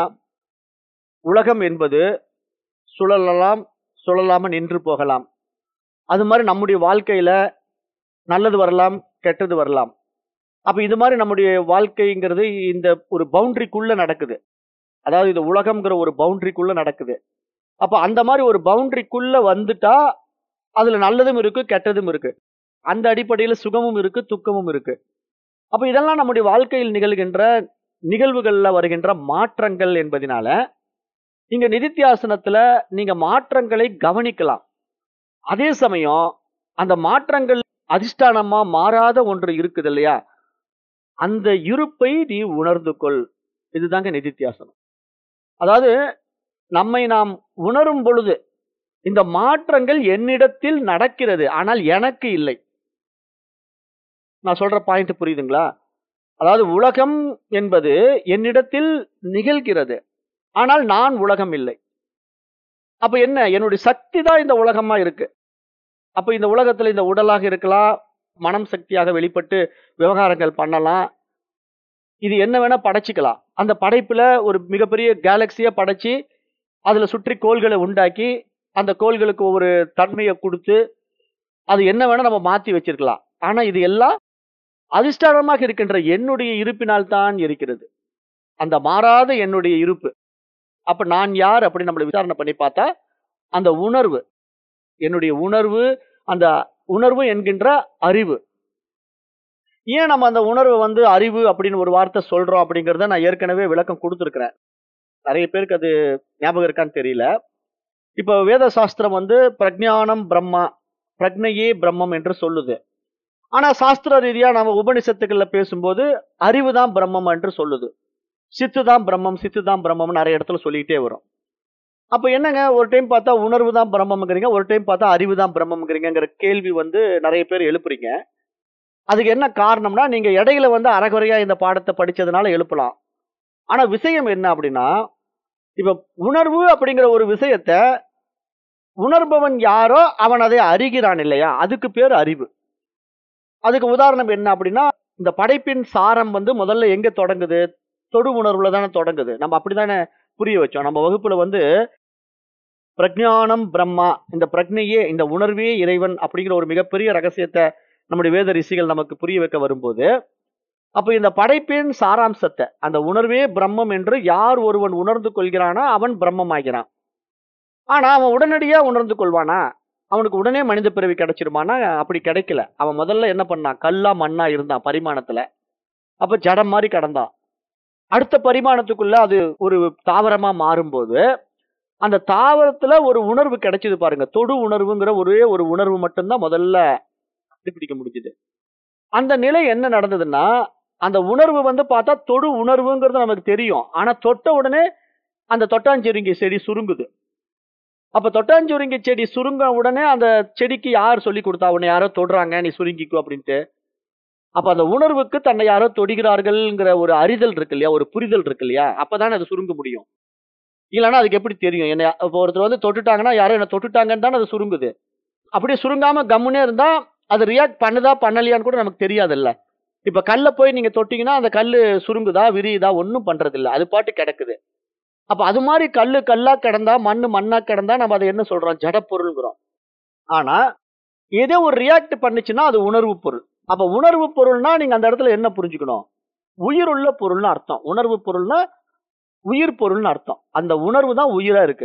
உலகம் என்பது சுழலலாம், சுழலாம நின்று போகலாம். அது மாதிரி நம்முடைய வாழ்க்கையில நல்லது வரலாம், கெட்டது வரலாம். அப்ப இது மாதிரி நம்முடைய வாழ்க்கைங்கிறது இந்த ஒரு பவுண்டரிக்குள்ள நடக்குது. அதாவது இந்த உலகம்ங்கிற ஒரு பவுண்டரிக்குள்ள நடக்குது. அப்ப அந்த மாதிரி ஒரு பவுண்டரிக்குள்ள வந்துட்டா அதுல நல்லதும் இருக்கு, கெட்டதும் இருக்கு. அந்த அடிப்படையில சுகமும் இருக்கு, துக்கமும் இருக்கு. அப்ப இதெல்லாம் நம்முடைய வாழ்க்கையில் நிகழ்கின்ற நிகழ்வுகள்ல வருகின்ற மாற்றங்கள் என்பதனால இங்க நிதித்தியாசனத்துல நீங்க மாற்றங்களை கவனிக்கலாம். அதே சமயம் அந்த மாற்றங்கள் அதிஷ்டானமா மாறாத ஒன்று இருக்குது இல்லையா, அந்த இருப்பை நீ உணர்ந்து கொள். இதுதாங்க நிதித்தியாசனம். அதாவது நம்மை நாம் உணரும் பொழுது இந்த மாற்றங்கள் என்னிடத்தில் நடக்கிறது, ஆனால் எனக்கு இல்லை. நான் சொல்ற பாயிண்ட் புரியுதுங்களா? அதாவது உலகம் என்பது என்னிடத்தில் நிகழ்கிறது, ஆனால் நான் உலகம் இல்லை. அப்ப என்ன, என்னுடைய சக்தி தான் இந்த உலகமா இருக்கு. அப்ப இந்த உலகத்துல இந்த உடலாக இருக்கலாம், மனம் சக்தியாக வெளிப்பட்டு விவகாரங்கள் பண்ணலாம். இது என்ன வேணா படைச்சுக்கலாம். அந்த படைப்புல ஒரு மிகப்பெரிய கேலக்சிய படைச்சு, அதுல சுற்றி கோள்களை உண்டாக்கி, அந்த கோள்களுக்கு ஒரு தன்மைய குடுத்து, அது என்ன வேணா நம்ம மாத்தி வச்சிருக்கலாம். ஆனா இது எல்லாம் அதிஷ்டானமாக இருக்கின்ற என்னுடைய இருப்பினால் தான் இருக்கிறது. அந்த மாறாத என்னுடைய இருப்பு. அப்ப நான் யார் அப்படின்னு நம்மள விசாரணை பண்ணி பார்த்தா, அந்த உணர்வு, என்னுடைய உணர்வு, அந்த உணர்வு என்கின்ற அறிவு. ஏன் நம்ம அந்த உணர்வ அறிவு அப்படின்னு ஒரு வார்த்தை சொல்றோம் அப்படிங்கிறத நான் ஏற்கனவே விளக்கம் குடுத்திருக்கிறேன். நெறைய பேருக்கு அது ஞாபகம் இருக்கான்னு தெரியல. இப்ப வேத சாஸ்திரம் பிரக்ஞானம் பிரம்மா, பிரக்ஞையே பிரம்மம் என்று சொல்லுது. ஆனா சாஸ்திர ரீதியா நம்ம உபனிஷத்துக்கள்ல பேசும்போது அறிவு தான் பிரம்மம் என்று சொல்லுது. சித்து தான் பிரம்மம், சித்து தான் பிரம்மம்னு நெறைய இடத்துல சொல்லிக்கிட்டே வரும். அப்ப என்னங்க, ஒரு டைம் பார்த்தா உணர்வு தான் பிரம்மம்ங்கிறீங்க, ஒரு டைம் பார்த்தா அறிவு தான் பிரம்மம்ங்கிறீங்கங்கிற கேள்வி நெறைய பேர் எழுப்புறீங்க. அதுக்கு என்ன காரணம்னா, நீங்க இடையில அரைகுறையா இந்த பாடத்த படிச்சதுனால எழுப்பலாம். ஆனா விஷயம் என்ன அப்படின்னா, இப்ப உணர்வு அப்படிங்கிற ஒரு விஷயத்த உணர்பவன் யாரோ அவன் அதை அறிகிறான் இல்லையா? அதுக்கு பேரு அறிவு. அதுக்கு உதாரணம் என்ன அப்படின்னா, இந்த படைப்பின் சாரம் முதல்ல எங்க தொடங்குது? தொடு உணர்வுல தானே தொடங்குது. நம்ம அப்படித்தானே புரிய வச்சோம். நம்ம வகுப்புல பிரக்ஞானம் பிரம்மா, இந்த பிரக்ஞையே, இந்த உணர்வே இறைவன் அப்படிங்கிற ஒரு மிகப்பெரிய ரகசியத்த நம்முடைய வேத ரிஷிகள் நமக்கு புரிய வைக்க வரும்போது, அப்ப இந்த படைப்பின் சாராம்சத்த, அந்த உணர்வே பிரம்மம் என்று யார் ஒருவன் உணர்ந்து கொள்கிறானோ அவன் பிரம்மம் ஆகிறான். ஆனா அவன் உடனடியா உணர்ந்து கொள்வானா? அவனுக்கு உடனே மனித பிறவி கிடைச்சிருமானா? அப்படி கிடைக்கல. அவன் முதல்ல என்ன பண்ணான்? கல்லா மண்ணா இருந்தான் பரிமாணத்துல. அப்ப ஜடம் மாறி கடந்தான். அடுத்த பரிமாணத்துக்குள்ள அது ஒரு தாவரமா மாறும்போது, அந்த தாவரத்துல ஒரு உணர்வு கிடைச்சது பாருங்க. தொடு உணர்வுங்கிற ஒரே ஒரு உணர்வு மட்டும்தான் முதல்ல கண்டுபிடிக்க முடிஞ்சது. அந்த நிலை என்ன நடந்ததுன்னா, அந்த உணர்வு பார்த்தா தொடு உணர்வுங்கிறது நமக்கு தெரியும். ஆனா தொட்ட உடனே அந்த தொட்டாஞ்சுருங்கி செடி சுருங்குது. அப்ப தொட்டாஞ்சுருங்கி செடி சுருங்க உடனே அந்த செடிக்கு யார் சொல்லிக் கொடுத்தா? உன்னை யாரோ தொடுறாங்க, நீ சுருங்கிக்கோ அப்படின்ட்டு. அப்ப அந்த உணர்வுக்கு தன்னை யாரோ தொடுகிறார்கள்ங்கிற ஒரு அறிதல் இருக்கு இல்லையா? ஒரு புரிதல் இருக்கு இல்லையா? அப்பதானே அது சுருங்க முடியும். இல்லன்னா அதுக்கு எப்படி தெரியும்? என்னை இப்ப ஒருத்தர் தொட்டுட்டாங்கன்னா, யாரோ என்ன தொட்டுட்டாங்கன்னு தானே அது சுருங்குது. அப்படியே சுருங்காம கம்முனே இருந்தா, அது ரியாக்ட் பண்ணுதா, பண்ணலையான்னு கூட நமக்கு தெரியாதுல்ல. இப்ப கல்ல போய் நீங்க தொட்டீங்கன்னா, அந்த கல்லு சுருங்குதா, விரியுதா? ஒண்ணும் பண்றதில்ல. அது பாட்டுக்கு கிடக்குது. அப்ப அது மாரி கல்லு கல்லா கிடந்தா, மண்ணு மண்ணா கிடந்தா, நம்ம அத என்ன சொல்றோம்? ஜடப்பொருள்ங்கிறோம். ஆனா, ஏதோ ஒரு ரியாக்ட் பண்ணுச்சுன்னா, அது உணர்வு பொருள். அப்ப உணர்வு பொருள்னா, நீங்க அந்த இடத்துல என்ன புரிஞ்சுக்கணும்? உயிருள்ள பொருள்னு அர்த்தம். உணர்வு பொருள்னா, உயிர் பொருள்னு அர்த்தம். அந்த உணர்வு தான் உயிரா இருக்கு.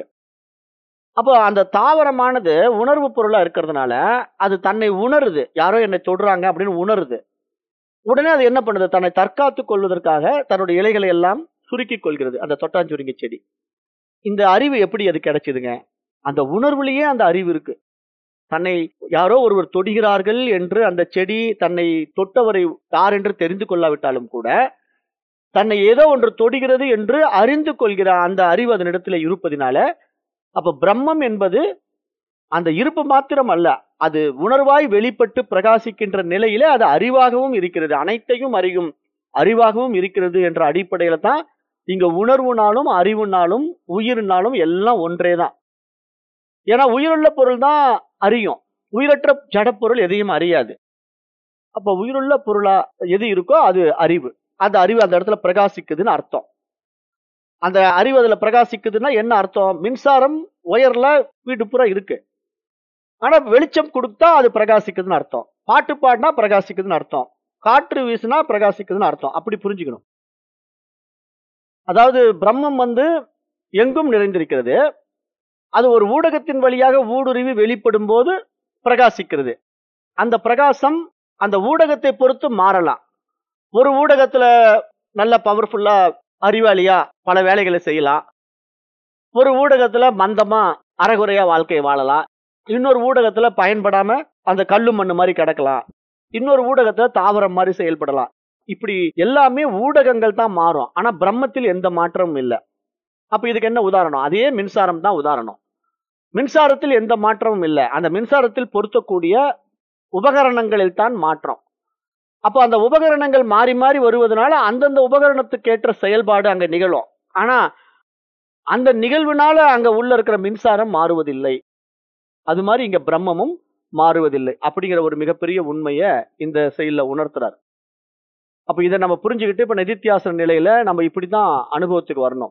அப்போ அந்த தாவரமானது உணர்வு பொருளா இருக்கிறதுனால, அது தன்னை உணருது. யாரோ என்னை தொடுறாங்க அப்படின்னு உணருது. உடனே அது என்ன பண்ணுது? தன்னை தற்காத்துக் கொள்வதற்காக தன்னுடைய இலைகளை எல்லாம் சுருக்கிக் கொள்கிறது. அந்த தொட்டாஞ்சுருங்கி செடி. இந்த அறிவு எப்படி அது கிடைச்சதுங்க? அந்த உணர்வுலயே அந்த அறிவு இருக்கு. தன்னை யாரோ ஒருவர் தொடுகிறார்கள் என்று அந்த செடி தன்னை தொட்டவரை யார் என்று தெரிந்து கொள்ளாவிட்டாலும் கூட, தன்னை ஏதோ ஒன்று தொடுகிறது என்று அறிந்து கொள்கிற அந்த அறிவு அதனிடத்திலே இருப்பதினால, அப்ப பிரம்மம் என்பது அந்த இருப்பு மாத்திரம் அல்ல. அது உணர்வாய் வெளிப்பட்டு பிரகாசிக்கின்ற நிலையிலே அது அறிவாகவும் இருக்கிறது. அனைத்தையும் அறியும் அறிவாகவும் இருக்கிறது என்ற அடிப்படையில தான் இங்க உணர்வுனாலும், அறிவுனாலும், உயிர்னாலும் எல்லாம் ஒன்றே தான். ஏன்னா உயிருள்ள பொருள் தான் அறியும். உயிரற்ற ஜடப்பொருள் எதையும் அறியாது. அப்ப உயிருள்ள பொருளா எது இருக்கோ அது அறிவு. அந்த அறிவு அந்த இடத்துல பிரகாசிக்குதுன்னு அர்த்தம். அந்த அறிவு அதுல பிரகாசிக்குதுன்னா என்ன அர்த்தம்? மின்சாரம் ஒயர்ல வீட்டு பூரா இருக்கு. ஆனா வெளிச்சம் கொடுத்தா அது பிரகாசிக்குதுன்னு அர்த்தம். பாட்டு பாடினா பிரகாசிக்குதுன்னு அர்த்தம். காற்று வீசினா பிரகாசிக்குதுன்னு அர்த்தம். அப்படி புரிஞ்சுக்கணும். அதாவது பிரம்மம் எங்கும் நிறைந்திருக்கிறது. அது ஒரு ஊடகத்தின் வழியாக ஊடுருவி வெளிப்படும் போது பிரகாசிக்கிறது. அந்த பிரகாசம் அந்த ஊடகத்தை பொறுத்து மாறலாம். ஒரு ஊடகத்துல நல்ல பவர்ஃபுல்லா அறிவாளியா பல வேலைகளை செய்யலாம். ஒரு ஊடகத்துல மந்தமா அரைகுறையா வாழ்க்கை வாழலாம். இன்னொரு ஊடகத்துல பயன்படாம அந்த கல்லு மண்ணு மாதிரி கிடக்கலாம். இன்னொரு ஊடகத்துல தாவரம் மாதிரி செயல்படலாம். இப்படி எல்லாமே ஊடகங்கள் தான் மாறும். ஆனா பிரம்மத்தில் எந்த மாற்றமும் இல்லை. அப்ப இதுக்கு என்ன உதாரணம்? அதே மின்சாரம் தான் உதாரணம். மின்சாரத்தில் எந்த மாற்றமும் இல்லை. அந்த மின்சாரத்தில் பொருத்தக்கூடிய உபகரணங்களில் தான் மாற்றம். அப்போ அந்த உபகரணங்கள் மாறி மாறி வருவதனால அந்தந்த உபகரணத்துக்கு ஏற்ற செயல்பாடு அங்க நிகழும். ஆனா அந்த நிகழ்வுனால அங்க உள்ள இருக்கிற மின்சாரம் மாறுவதில்லை. அது மாதிரி இங்க பிரம்மமும் மாறுவதில்லை அப்படிங்கிற ஒரு மிகப்பெரிய உண்மையை இந்த செயல்ல உணர்த்துறார். அப்ப இதை நம்ம புரிஞ்சுக்கிட்டு இப்ப நிதித்தியாசன நிலையில நம்ம இப்படித்தான் அனுபவத்துக்கு வரணும்.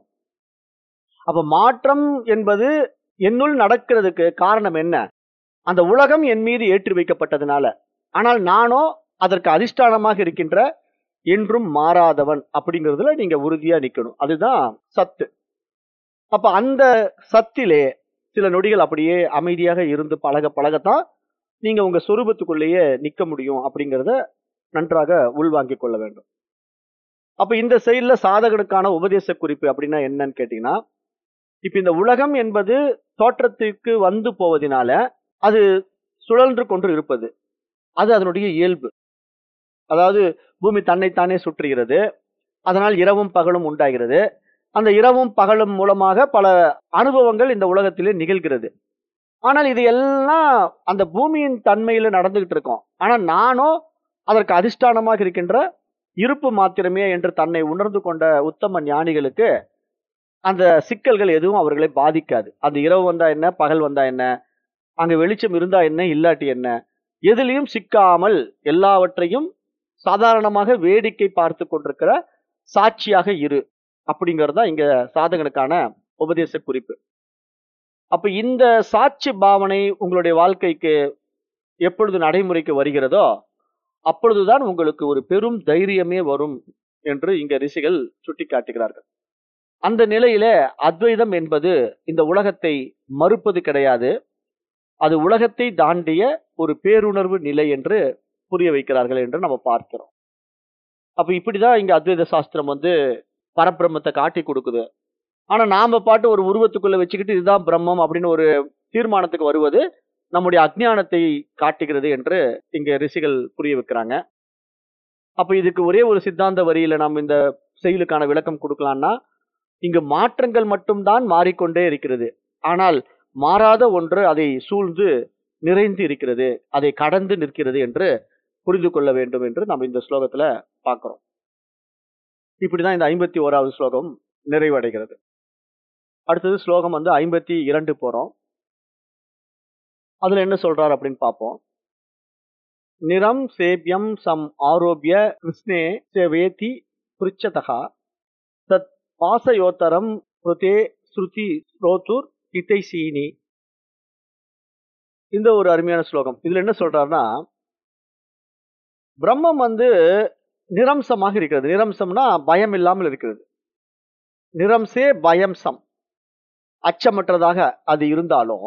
அப்ப மாற்றம் என்பது என்னுள் நடக்கிறதுக்கு காரணம் என்ன? அந்த உலகம் என் மீது ஏற்றி வைக்கப்பட்டதுனால. ஆனால் நானோ அதற்கு அதிஷ்டானமாக இருக்கின்ற என்றும் மாறாதவன் அப்படிங்கிறதுல நீங்க உறுதியா நிக்கணும். அதுதான் சத்து. அப்ப அந்த சத்திலே சில நொடிகள் அப்படியே அமைதியாக இருந்து பழக பழகத்தான் நீங்க உங்க சொரூபத்துக்குள்ளேயே நிக்க முடியும் அப்படிங்கிறத நன்றாக உள்வாங்கிக் கொள்ள வேண்டும். அப்ப இந்த செயல்ல சாதகனுக்கான உபதேச குறிப்பு அப்படின்னா என்னன்னு கேட்டீங்கன்னா, இப்ப இந்த உலகம் என்பது தோற்றத்திற்கு வந்து போவதினால அது சுழன்று கொண்டு இருப்பது. அது அதனுடைய இயல்பு. அதாவது பூமி தன்னைத்தானே சுற்றுகிறது. அதனால் இரவும் பகலும் உண்டாகிறது. அந்த இரவும் பகலும் மூலமாக பல அனுபவங்கள் இந்த உலகத்திலே நிகழ்கிறது. ஆனால் இது எல்லாம் அந்த பூமியின் தன்மையில நடந்துகிட்டு இருக்கும். ஆனா நானோ அதற்கு அதிஷ்டானமாக இருக்கின்ற இருப்பு மாத்திரமே என்று தன்னை உணர்ந்து கொண்ட உத்தம ஞானிகளுக்கு அந்த சிக்கல்கள் எதுவும் அவர்களை பாதிக்காது. அந்த இரவு வந்தா என்ன, பகல் வந்தா என்ன, அங்க வெளிச்சம் இருந்தா என்ன, இல்லாட்டி என்ன, எதிலையும் சிக்காமல் எல்லாவற்றையும் சாதாரணமாக வேடிக்கை பார்த்து கொண்டிருக்கிற சாட்சியாக இரு அப்படிங்கிறது தான் இங்க சாதகனுக்கான உபதேச குறிப்பு. அப்ப இந்த சாட்சி பாவனை உங்களுடைய வாழ்க்கைக்கு எப்பொழுது நடைமுறைக்கு வருகிறதோ அப்பொழுதுதான் உங்களுக்கு ஒரு பெரும் தைரியமே வரும் என்று இங்க ரிஷிகள் சுட்டி காட்டுகிறார்கள். அந்த நிலையில அத்வைதம் என்பது இந்த உலகத்தை மறுப்பது கிடையாது. அது உலகத்தை தாண்டிய ஒரு பேருணர்வு நிலை என்று புரிய வைக்கிறார்கள் என்று நம்ம பார்க்கிறோம். அப்ப இப்படிதான் இங்க அத்வைத சாஸ்திரம் பரபிரம்மத்தை காட்டி கொடுக்குது. ஆனா நாம பாட்டு ஒரு உருவத்துக்குள்ள வச்சுக்கிட்டு இதுதான் பிரம்மம் அப்படின்னு ஒரு தீர்மானத்துக்கு வருவது நம்முடைய அஜ்ஞானத்தை காட்டுகிறது என்று இங்க ரிஷிகள் புரிய வைக்கிறாங்க. அப்ப இதுக்கு ஒரே ஒரு சித்தாந்த வரியில நாம் இந்த செயலுக்கான விளக்கம் கொடுக்கலாம்னா, இங்கு மாற்றங்கள் மட்டும்தான் மாறிக்கொண்டே இருக்கிறது. ஆனால் மாறாத ஒன்று அதை சூழ்ந்து நிறைந்து இருக்கிறது, அதை கடந்து நிற்கிறது என்று புரிந்து கொள்ள வேண்டும் என்று நம்ம இந்த ஸ்லோகத்துல பார்க்கிறோம். இப்படிதான் இந்த 51வது ஸ்லோகம் நிறைவடைகிறது. அடுத்தது ஸ்லோகம் 52 போறோம். அதுல என்ன சொல்றாரு அப்படின்னு பார்ப்போம். நிறம் சேப்யம் சம் ஆரோபிய கிருஷ்ணே சேவேதி பிருச்சதகா தத் பாசயோத்தரம் ருதே ஸ்ருதி ஸ்ரோதுர் இதைசீனி. இந்த ஒரு அருமையான ஸ்லோகம். இதுல என்ன சொல்றாருன்னா, பிரம்மம் நிரம்சமாக இருக்கிறது. நிரம்சம்னா பயம் இல்லாமல் இருக்கிறது. நிரம்சே பயம் சம், அச்சமற்றதாக அது இருந்தாலும்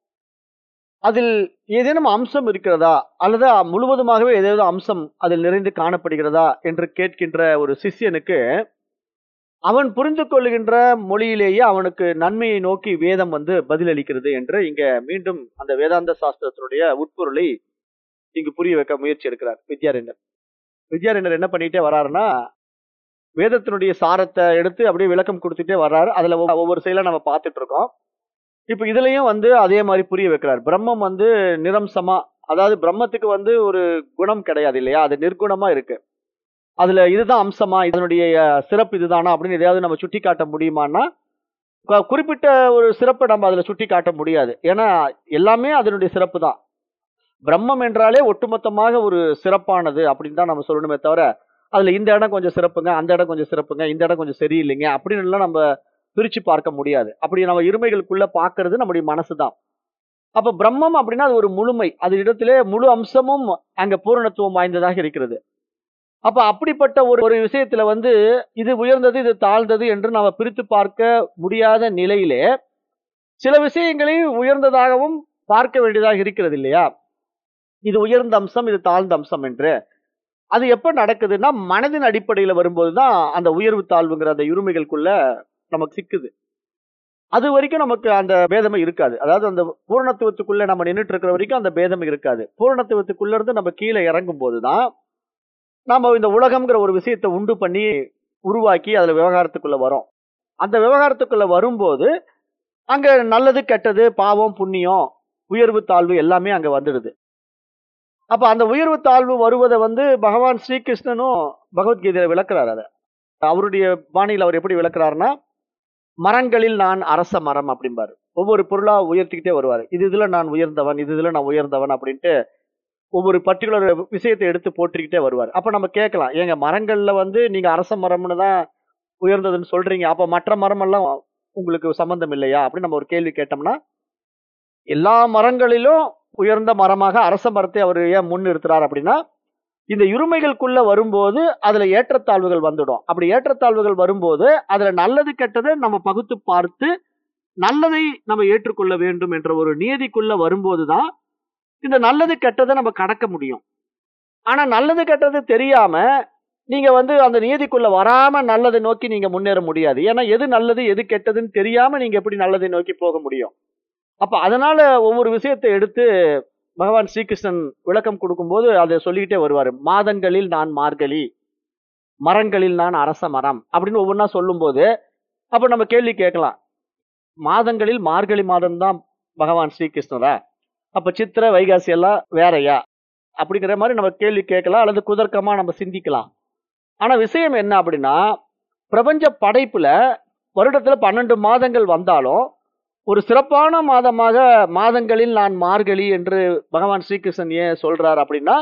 அதில் ஏதேனும் அம்சம் இருக்கிறதா அல்லது முழுவதுமாகவே ஏதாவது அம்சம் அதில் நிறைந்து காணப்படுகிறதா என்று கேட்கின்ற ஒரு சிஷ்யனுக்கு அவன் புரிந்து கொள்ளுகின்ற மொழியிலேயே அவனுக்கு நன்மையை நோக்கி வேதம் பதிலளிக்கிறது என்று இங்க மீண்டும் அந்த வேதாந்த சாஸ்திரத்தினுடைய உட்பொருளை இங்கு புரிய வைக்க முயற்சி எடுக்கிறார் வித்யாரண்யர். வித்யாரண்யர் என்ன பண்ணிட்டே வர்றாருன்னா, வேதத்தினுடைய சாரத்தை எடுத்து அப்படியே விளக்கம் கொடுத்துட்டே வர்றாரு. அதுல ஒவ்வொரு செயலை நம்ம பார்த்துட்டு இருக்கோம். இப்ப இதுலயும் அதே மாதிரி புரிய வைக்கிறார். பிரம்மம் நிரம்சமா, அதாவது பிரம்மத்துக்கு ஒரு குணம் கிடையாது இல்லையா, அது நிர்குணமா இருக்கு. அதுல இதுதான் அம்சமா, இதனுடைய சிறப்பு இதுதானா அப்படின்னு எதையாவது நம்ம சுட்டி காட்ட முடியுமான்னா குறிப்பிட்ட ஒரு சிறப்பை நம்ம அதுல சுட்டி காட்ட முடியாது. ஏன்னா எல்லாமே அதனுடைய சிறப்பு தான். பிரம்மம் என்றாலே ஒட்டுமொத்தமாக ஒரு சிறப்பானது அப்படின்னு தான் நம்ம சொல்லணுமே தவிர, அதுல இந்த இடம் கொஞ்சம் சிறப்புங்க, அந்த இடம் கொஞ்சம் சிறப்புங்க, இந்த இடம் கொஞ்சம் சரியில்லைங்க அப்படின்னு எல்லாம் நம்ம பிரிச்சு பார்க்க முடியாது. அப்படி நம்ம இருமைகளுக்குள்ள பார்க்கிறது நம்முடைய மனசுதான். அப்ப பிரம்மம் அப்படின்னா அது ஒரு முழுமை, அது இடத்திலே முழு அம்சமும் அங்க பூரணத்துவம் வாய்ந்ததாக இருக்கிறது. அப்ப அப்படிப்பட்ட ஒரு விஷயத்துல இது உயர்ந்தது இது தாழ்ந்தது என்று நாம பிரித்து பார்க்க முடியாத நிலையிலே சில விஷயங்களை உயர்ந்ததாகவும் பார்க்க வேண்டியதாக இருக்கிறது இல்லையா. இது உயர்ந்த அம்சம், இது தாழ்ந்த அம்சம் என்று. அது எப்ப நடக்குதுன்னா மனதின் அடிப்படையில வரும்போதுதான் அந்த உயர்வு தாழ்வுங்கிற அந்த இருமைகளுக்குள்ள நமக்கு சிக்குது. அது வரைக்கும் நமக்கு அந்த பேதமை இருக்காது. அதாவது அந்த பூரணத்துவத்துக்குள்ள நம்ம நின்றுட்டு இருக்கிற வரைக்கும் அந்த பேதமை இருக்காது. பூரணத்துவத்துக்குள்ள இருந்து நம்ம கீழே இறங்கும் போதுதான் நாம இந்த உலகம்ங்கிற ஒரு விஷயத்தை உண்டு பண்ணி உருவாக்கி அதுல விவகாரத்துக்குள்ள வரோம். அந்த விவகாரத்துக்குள்ள வரும்போது அங்க நல்லது கெட்டது பாவம் புண்ணியம் உயர்வு தாழ்வு எல்லாமே அங்க வந்துடுது. அப்ப அந்த உயர்வு தாழ்வு வருவதை பகவான் ஸ்ரீகிருஷ்ணனும் பகவத்கீதையில விளக்குறாரு. அதை அவருடைய பாணியில் அவர் எப்படி விளக்குறாருன்னா, மரங்களில் நான் அரச மரம் அப்படிம்பாரு. ஒவ்வொரு பொருளா உயர்த்திக்கிட்டே வருவாரு. இதுல நான் உயர்ந்தவன், இதுல நான் உயர்ந்தவன் அப்படின்ட்டு ஒவ்வொரு பர்ட்டிகுலர் விஷயத்தை எடுத்து போற்றிக்கிட்டே வருவாரு. அப்ப நம்ம கேட்கலாம், ஏங்க மரங்கள்ல வந்து நீங்க அரச மரம்னு தான் உயர்ந்ததுன்னு சொல்றீங்க. அப்ப மற்ற மரமெல்லாம் உங்களுக்கு சம்பந்தம் இல்லையா? அப்படின்னு நம்ம ஒரு கேள்வி கேட்டோம்னா, எல்லா மரங்களிலும் உயர்ந்த மரமாக அரச மரத்தை அவர் ஏன் முன்னிறுத்துறார் அப்படின்னா, இந்த இருமைகளுக்குள்ள வரும்போது அதுல ஏற்றத்தாழ்வுகள் வந்துடும். அப்படி ஏற்றத்தாழ்வுகள் வரும்போது அதுல நல்லது கெட்டதை நம்ம பகுத்து பார்த்து நல்லதை நம்ம ஏற்றுக்கொள்ள வேண்டும் என்ற ஒரு நியதிக்குள்ள வரும்போதுதான் இந்த நல்லது கெட்டதை நம்ம கடக்க முடியும். ஆனா நல்லது கெட்டது தெரியாம நீங்க வந்து அந்த நியதிக்குள்ள வராம நல்லதை நோக்கி நீங்க முன்னேற முடியாது. ஏன்னா எது நல்லது எது கெட்டதுன்னு தெரியாம நீங்க எப்படி நல்லதை நோக்கி போக முடியும்? அப்ப அதனால ஒவ்வொரு விஷயத்தை எடுத்து பகவான் ஸ்ரீகிருஷ்ணன் விளக்கம் கொடுக்கும்போது அதை சொல்லிக்கிட்டே வருவாரு. மாதங்களில் நான் மார்கழி, மரங்களில் நான் அரச மரம் அப்படின்னு ஒவ்வொன்றா சொல்லும்போது, அப்ப நம்ம கேள்வி கேட்கலாம். மாதங்களில் மார்கழி மாதம் தான் பகவான் ஸ்ரீகிருஷ்ணரா? அப்ப சித்திரை வைகாசி எல்லாம் வேறயா? அப்படிங்கிற மாதிரி நம்ம கேள்வி கேட்கலாம், அல்லது குதர்க்கமா நம்ம சிந்திக்கலாம். ஆனா விஷயம் என்ன அப்படின்னா, பிரபஞ்ச படைப்புல வருடத்துல 12 மாதங்கள் வந்தாலும் ஒரு சிறப்பான மாதமாக மாதங்களில் நான் மார்கழி என்று பகவான் ஸ்ரீகிருஷ்ணன் ஏன் சொல்றார் அப்படின்னா,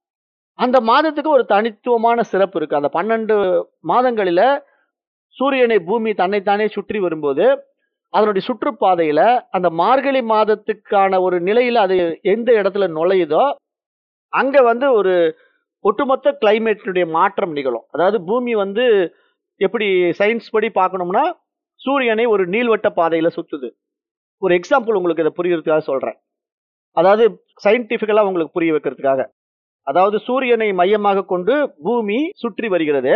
அந்த மாதத்துக்கு ஒரு தனித்துவமான சிறப்பு இருக்கு. அந்த 12 மாதங்களில சூரியனை பூமி தன்னைத்தானே சுற்றி வரும்போது அதனுடைய சுற்றுப்பாதையில அந்த மார்கழி மாதத்துக்கான ஒரு நிலையில அது எந்த இடத்துல நுழையுதோ அங்க வந்து ஒரு ஒட்டுமொத்த கிளைமேட்டினுடைய மாற்றம் நிகழும். அதாவது பூமி வந்து எப்படி சயின்ஸ் படி பார்க்கணும்னா சூரியனை ஒரு நீள்வட்ட பாதையில சுத்துது. ஒரு எக்ஸாம்பிள் உங்களுக்கு இதை புரியறதுக்காக சொல்றேன். அதாவது சயின்டிபிக்கலா உங்களுக்கு புரிய வைக்கிறதுக்காக. அதாவது சூரியனை மையமாக கொண்டு பூமி சுற்றி வருகிறது.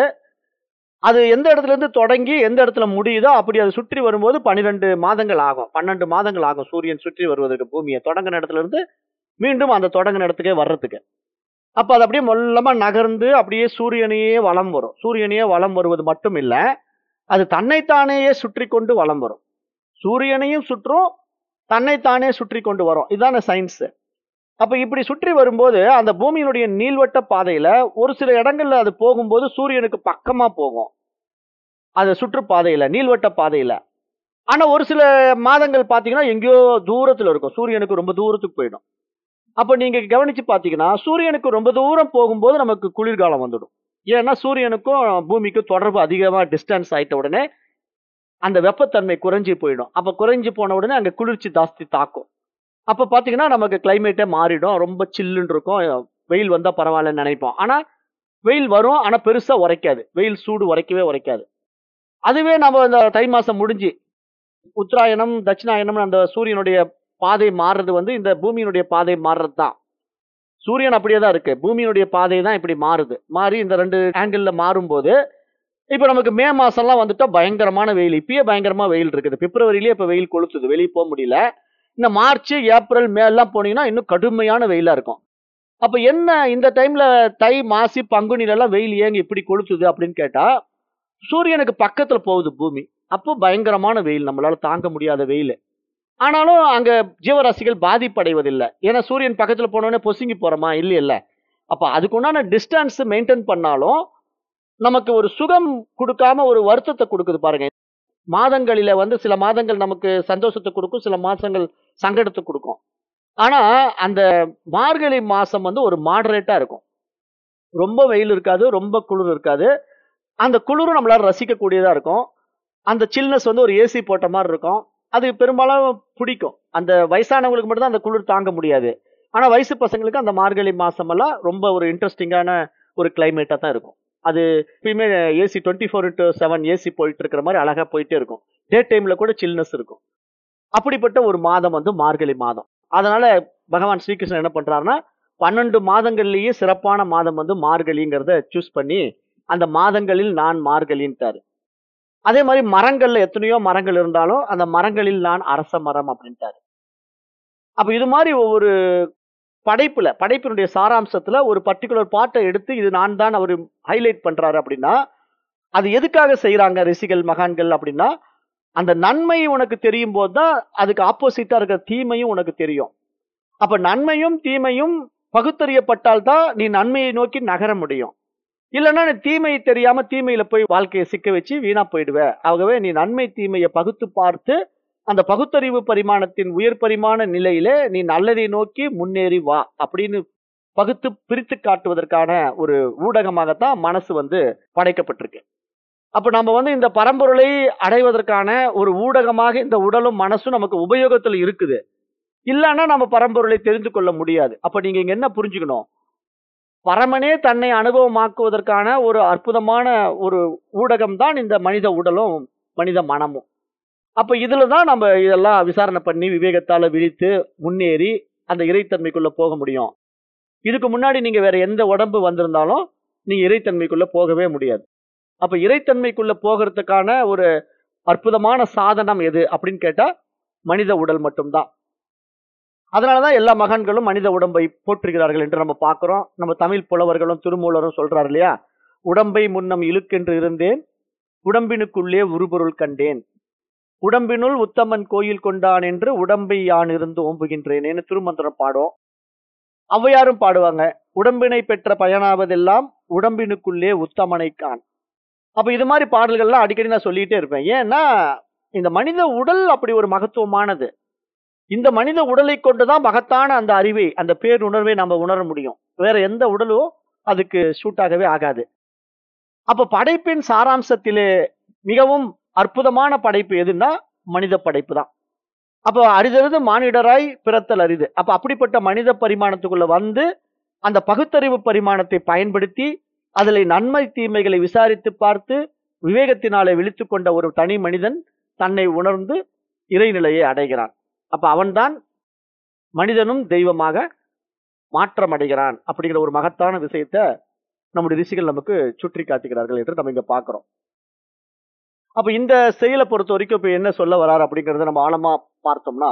அது எந்த இடத்துல இருந்து தொடங்கி எந்த இடத்துல முடியுதோ அப்படி அது சுற்றி வரும்போது 12 மாதங்கள் ஆகும். 12 மாதங்கள் ஆகும் சூரியன் சுற்றி வருவதற்கு பூமியை தொடங்கின இடத்துல இருந்து மீண்டும் அந்த தொடங்கின இடத்துக்கே வர்றதுக்கு. அப்ப அது அப்படியே மொல்லமா நகர்ந்து அப்படியே சூரியனையே வலம் வரும். சூரியனையே வலம் வருவது மட்டும் இல்ல, அது தன்னைத்தானேயே சுற்றி கொண்டு வலம் வரும். சூரியனையும் சுற்றும், தன்னைத்தானே சுற்றி கொண்டு வரும். இதுதான சயின்ஸ். அப்ப இப்படி சுற்றி வரும்போது அந்த பூமியினுடைய நீள்வட்ட பாதையில ஒரு சில இடங்கள்ல அது போகும்போது சூரியனுக்கு பக்கமா போகும். அது சுற்றுப்பாதையில நீள்வட்ட பாதையில. ஆனா ஒரு சில மாதங்கள் பாத்தீங்கன்னா எங்கேயோ தூரத்துல இருக்கும். சூரியனுக்கு ரொம்ப தூரத்துக்கு போயிடும். அப்ப நீங்க கவனிச்சு பாத்தீங்கன்னா சூரியனுக்கு ரொம்ப தூரம் போகும்போது நமக்கு குளிர்காலம் வந்துடும். ஏன்னா சூரியனுக்கும் பூமிக்கும் தொடர்பு அதிகமா டிஸ்டன்ஸ் ஆயிட்ட உடனே அந்த வெப்பத்தன்மை குறைஞ்சி போயிடும். அப்ப குறைஞ்சு போன உடனே அங்க குளிர்ச்சி ஜாஸ்தி தாக்கும். அப்ப பாத்தீங்கன்னா நமக்கு கிளைமேட்டே மாறிடும். ரொம்ப சில்லுன்னு இருக்கும். வெயில் வந்தா பரவாயில்லன்னு நினைப்போம். ஆனா வெயில் வரும். ஆனா பெருசா உரைக்காது. வெயில் சூடு உரைக்கவே உரைக்காது. அதுவே நம்ம இந்த தை மாசம் முடிஞ்சு உத்தராயணம் தட்சிணாயணம் அந்த சூரியனுடைய பாதை மாறுறது வந்து இந்த பூமியினுடைய பாதை மாறுறது தான். சூரியன் அப்படியே தான் இருக்கு. பூமியினுடைய பாதை தான் இப்படி மாறுது. மாறி இந்த 2 ஆங்கிள் மாறும்போது இப்ப நமக்கு மே மாசம்லாம் வந்துட்டா பயங்கரமான வெயில். இப்பயே பயங்கரமா வெயில் இருக்குது. பிப்ரவரியிலேயே இப்ப வெயில் கொளுத்துது. வெளியே போக முடியல. இந்த மார்ச் ஏப்ரல் மே எல்லாம் போனீங்கன்னா இன்னும் கடுமையான வெயிலா இருக்கும். அப்ப என்ன இந்த டைம்ல தை மாசி பங்குனில எல்லாம் வெயில் ஏங்க இப்படி கொளுத்துது அப்படின்னு கேட்டா சூரியனுக்கு பக்கத்துல போகுது பூமி. அப்போ பயங்கரமான வெயில், நம்மளால தாங்க முடியாத வெயில். ஆனாலும் அங்க ஜீவராசிகள் பாதிப்படைவதில்லை. ஏன்னா சூரியன் பக்கத்துல போனோடனே பொசுங்கி போறோமா இல்லையில்ல. அப்ப அதுக்குண்டான டிஸ்டன்ஸ் மெயின்டைன் பண்ணாலும் நமக்கு ஒரு சுகம் கொடுக்காம ஒரு வருத்தத்தை கொடுக்குது பாருங்க. மாதங்களில வந்து சில மாதங்கள் நமக்கு சந்தோஷத்தை கொடுக்கும், சில மாசங்கள் சங்கடத்தை கொடுக்கும். ஆனா அந்த மார்கழி மாசம் வந்து ஒரு மாடரேட்டா இருக்கும். ரொம்ப வெயில் இருக்காது, ரொம்ப குளிர் இருக்காது. அந்த குளிரும் நம்மளால ரசிக்க கூடியதா இருக்கும். அந்த சில்னஸ் வந்து ஒரு ஏசி போட்ட மாதிரி இருக்கும். அது பெரும்பாலும் பிடிக்கும். அந்த வயசானவங்களுக்கு மட்டும் தான் அந்த குளிர் தாங்க முடியாது. ஆனா வயசு பசங்களுக்கு அந்த மார்கழி மாசம் எல்லாம் ரொம்ப ஒரு இன்ட்ரெஸ்டிங்கான ஒரு கிளைமேட்டா தான் இருக்கும். அது எப்பயுமே ஏசி 24/7 ஏசி போயிட்டு இருக்கிற மாதிரி அழகா போயிட்டே இருக்கும். டே டைம்ல கூட சில்னஸ் இருக்கும். அப்படிப்பட்ட ஒரு மாதம் வந்து மார்கழி மாதம். அதனால பகவான் ஸ்ரீகிருஷ்ணன் என்ன பண்றாருன்னா 12 மாதங்கள்லயே சிறப்பான மாதம் வந்து மார்கழிங்கிறத சூஸ் பண்ணி அந்த மாதங்களில் நான் மார்கழின்ட்டாரு. அதே மாதிரி மரங்கள்ல எத்தனையோ மரங்கள் இருந்தாலும் அந்த மரங்களில் நான் அரச மரம் அப்படின்ட்டாரு. அப்ப இது மாதிரி ஒவ்வொரு படைப்பினுடைய சாராம்சத்துல ஒரு பர்ட்டிகுலர் பார்ட்டை எடுத்து இது நான் தான் அவர் ஹைலைட் பண்றாரு அப்படின்னா அது எதுக்காக செய்யறாங்க ரிஷிகள் மகான்கள் அப்படின்னா அந்த நன்மை உனக்கு தெரியும் போதுதான் அதுக்கு ஆப்போசிட்டா இருக்கிற தீமையும் உனக்கு தெரியும். அப்ப நன்மையும் தீமையும் பகுத்தறியப்பட்டால் தான் நீ நன்மையை நோக்கி நகர முடியும். இல்லைன்னா நீ தீமை தெரியாம தீமையில போய் வாழ்க்கையை சிக்க வச்சு வீணா போயிடுவ. ஆகவே நீ நன்மை தீமையை பகுத்து பார்த்து அந்த பகுத்தறிவு பரிமாணத்தின் உயர் பரிமாண நிலையில நீ நல்லதை நோக்கி முன்னேறி வா அப்படின்னு பகுத்து பிரித்து காட்டுவதற்கான ஒரு ஊடகமாகத்தான் மனசு படைக்கப்பட்டிருக்கு. அப்ப நம்ம இந்த பரம்பொருளை அடைவதற்கான ஒரு ஊடகமாக இந்த உடலும் மனசும் நமக்கு உபயோகத்துல இருக்குது. இல்லைன்னா நம்ம பரம்பொருளை தெரிந்து கொள்ள முடியாது. அப்ப நீங்க இங்க என்ன புரிஞ்சுக்கணும்? பரமனே தன்னை அனுபவமாக்குவதற்கான ஒரு அற்புதமான ஒரு ஊடகம் தான் இந்த மனித உடலும் மனித மனமும். அப்ப இதுலதான் நம்ம இதெல்லாம் விசாரணை பண்ணி விவேகத்தால விழித்து முன்னேறி அந்த இறைத்தன்மைக்குள்ள போக முடியும். இதுக்கு முன்னாடி நீங்க வேற எந்த உடம்பு வந்திருந்தாலும் நீங்க இறைத்தன்மைக்குள்ள போகவே முடியாது. அப்ப இறைத்தன்மைக்குள்ள போகிறதுக்கான ஒரு அற்புதமான சாதனம் எது அப்படின்னு கேட்டா மனித உடல் மட்டும்தான். அதனாலதான் எல்லா மகான்களும் மனித உடம்பை போற்றுகிறார்கள் என்று நம்ம பார்க்கிறோம். நம்ம தமிழ் புலவர்களும் திருமூலரும் சொல்றாரு இல்லையா, உடம்பை முன்னம் இழுக்கென்று இருந்தேன், உடம்பினுக்குள்ளே உருபொருள் கண்டேன், உடம்பினுள் உத்தமன் கோயில் கொண்டான் என்று உடம்பை யான் இருந்து ஓம்புகின்றேன் திருமந்திரம் பாடும். ஔவையாரும் பாடுவாங்க, உடம்பினை பெற்ற பயனாவதெல்லாம் உடம்பினுக்குள்ளே உத்தமனை கான். அப்ப இது மாதிரி பாடல்கள்லாம் அடிக்கடி நான் சொல்லிட்டே இருப்பேன். ஏன்னா இந்த மனித உடல் அப்படி ஒரு மகத்துவமானது. இந்த மனித உடலை கொண்டுதான் மகத்தான அந்த அறிவை, அந்த பேருணர்வை நம்ம உணர முடியும். வேற எந்த உடலும் அதுக்கு சூட்டாகவே ஆகாது. அப்ப படைப்பின் சாராம்சத்திலே மிகவும் அற்புதமான படைப்பு எதுன்னா மனித படைப்பு தான். அப்போ அரிதறிது மானிடராய் பிறத்தல் அரிது. அப்ப அப்படிப்பட்ட மனித பரிமாணத்துக்குள்ள அந்த பகுத்தறிவு பரிமாணத்தை பயன்படுத்தி அதில் நன்மை தீமைகளை விசாரித்து பார்த்து விவேகத்தினாலே விழித்து கொண்ட ஒரு தனி மனிதன் தன்னை உணர்ந்து இறைநிலையை அடைகிறான். அப்ப அவன்தான் மனிதனும் தெய்வமாக மாற்றம் அடைகிறான் அப்படிங்கிற ஒரு மகத்தான விஷயத்தை நம்முடைய ரிஷிகள் நமக்கு சுற்றி காட்டுகிறார்கள் என்று நம்ம இங்க பார்க்கிறோம். அப்ப இந்த செயலை பொறுத்த வரைக்கும் இப்ப என்ன சொல்ல வரார் அப்படிங்கறத நம்ம ஆழமா பார்த்தோம்னா,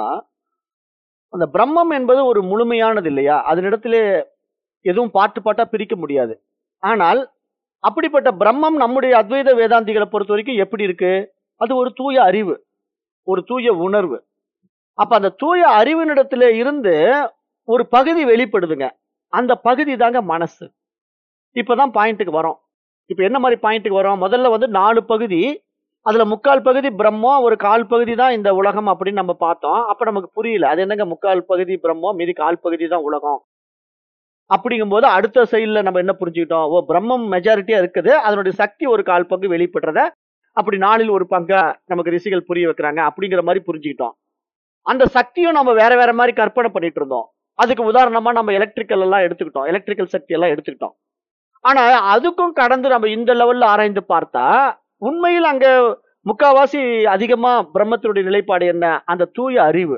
அந்த பிரம்மம் என்பது ஒரு முழுமையானது இல்லையா, அதனிடத்திலே எதுவும் பாட்டு பாட்டா பிரிக்க முடியாது. ஆனால் அப்படிப்பட்ட பிரம்மம் நம்முடைய அத்வைத வேதாந்திகளை பொறுத்த வரைக்கும் எப்படி இருக்கு? அது ஒரு தூய அறிவு, ஒரு தூய உணர்வு. அப்ப அந்த தூய அறிவினிடத்திலே இருந்து ஒரு பகுதி வெளிப்படுதுங்க. அந்த பகுதி தாங்க மனசு. இப்பதான் பாயிண்ட்டுக்கு வரோம். இப்ப என்ன மாதிரி பாயிண்ட்டுக்கு வரோம்? முதல்ல 4 பகுதி, அதுல 3/4 பகுதி பிரம்மம், ஒரு 1/4 பகுதி தான் இந்த உலகம் அப்படின்னு நம்ம பார்த்தோம். அப்ப நமக்கு புரியல, அது என்னங்க 3/4 பகுதி பிரம்மம், மீதி 1/4 பகுதி தான் உலகம். அப்படிங்கும்போது அடுத்த சைட்ல நம்ம என்ன புரிஞ்சுக்கிட்டோம்? ஓ, பிரம்மம் மெஜாரிட்டியா இருக்குது, அதனுடைய சக்தி ஒரு 1/4 பங்கு வெளிப்படுறத அப்படி 4ல் 1 பங்கா நமக்கு ரிஷிகள் புரிய வைக்கிறாங்க அப்படிங்கிற மாதிரி புரிஞ்சுக்கிட்டோம். அந்த சக்தியும் நம்ம வேற வேற மாதிரி கற்பனை பண்ணிட்டு இருந்தோம். அதுக்கு உதாரணமா நம்ம எலக்ட்ரிக்கல் எல்லாம் எடுத்துக்கிட்டோம், எலக்ட்ரிக்கல் சக்தி எல்லாம் எடுத்துக்கிட்டோம். ஆனா அதுக்கும் கடந்து நம்ம இந்த லெவல்ல ஆராய்ந்து பார்த்தா உண்மையில் அங்க முக்காவாசி அதிகமா பிரம்மத்தினுடைய நிலைப்பாடு என்ன? அந்த தூய அறிவு.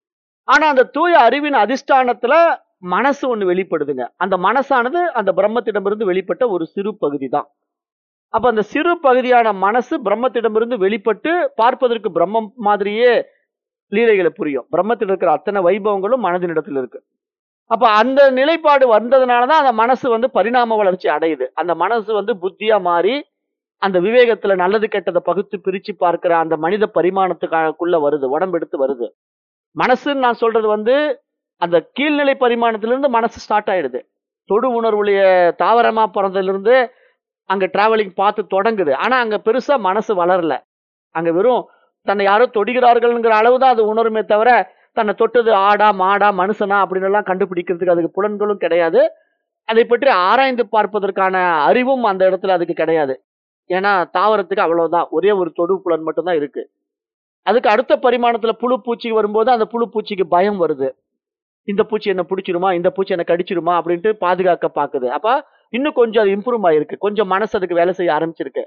ஆனா அந்த தூய அறிவின் அதிஷ்டானத்துல மனசு ஒண்ணு வெளிப்படுதுங்க. அந்த மனசானது அந்த பிரம்மத்திடமிருந்து வெளிப்பட்ட ஒரு சிறு பகுதி தான். அப்ப அந்த சிறு பகுதியான மனசு பிரம்மத்திடமிருந்து வெளிப்பட்டு பார்ப்பதற்கு பிரம்மம் மாதிரியே லீலைகளை புரியும். பிரம்மத்தில் இருக்கிற அத்தனை வைபவங்களும் மனதினிடத்தில் இருக்கு. அப்ப அந்த நிலைப்பாடு வந்ததுனாலதான் அந்த மனசு பரிணாம வளர்ச்சி அடையுது. அந்த மனசு புத்தியா மாறி அந்த விவேகத்துல நல்லது கெட்டதை பகுத்து பிரிச்சு பார்க்கிற அந்த மனித பரிமாணத்துக்குள்ள வருது, உடம்பெடுத்து வருது. மனசுன்னு நான் சொல்றது அந்த கீழ்நிலை பரிமாணத்திலிருந்து மனசு ஸ்டார்ட் ஆயிடுது. தொடு உணர்வுடைய தாவரமா பிறந்ததிலிருந்து அங்க டிராவலிங் பார்த்து தொடங்குது. ஆனா அங்க பெருசா மனசு வளரல. அங்க வெறும் தன்னை யாரோ தொடுகிறார்கள்ங்கிற அளவுதான் அது உணருமே தவிர தன்னை தொட்டது ஆடா மாடா மனுஷனா அப்படின்னு எல்லாம் கண்டுபிடிக்கிறதுக்கு அதுக்கு புலன்களும் கிடையாது. அதை பற்றி ஆராய்ந்து பார்ப்பதற்கான அறிவும் அந்த இடத்துல அதுக்கு கிடையாது. ஏன்னா தாவரத்துக்கு அவ்வளவுதான், ஒரே ஒரு தொடு புலன் மட்டும்தான் இருக்கு. அதுக்கு அடுத்த பரிமாணத்துல புழு பூச்சி வரும்போது அந்த புழு பூச்சிக்கு பயம் வருது. இந்த பூச்சி என்ன பிடிச்சிருமா, இந்த பூச்சி என்ன கடிச்சிருமா அப்படின்ட்டு பாதுகாக்க பாக்குது. அப்ப இன்னும் கொஞ்சம் அது இம்ப்ரூவ் ஆயிருக்கு, கொஞ்சம் மனசு அதுக்கு வேலை செய்ய ஆரம்பிச்சிருக்கு.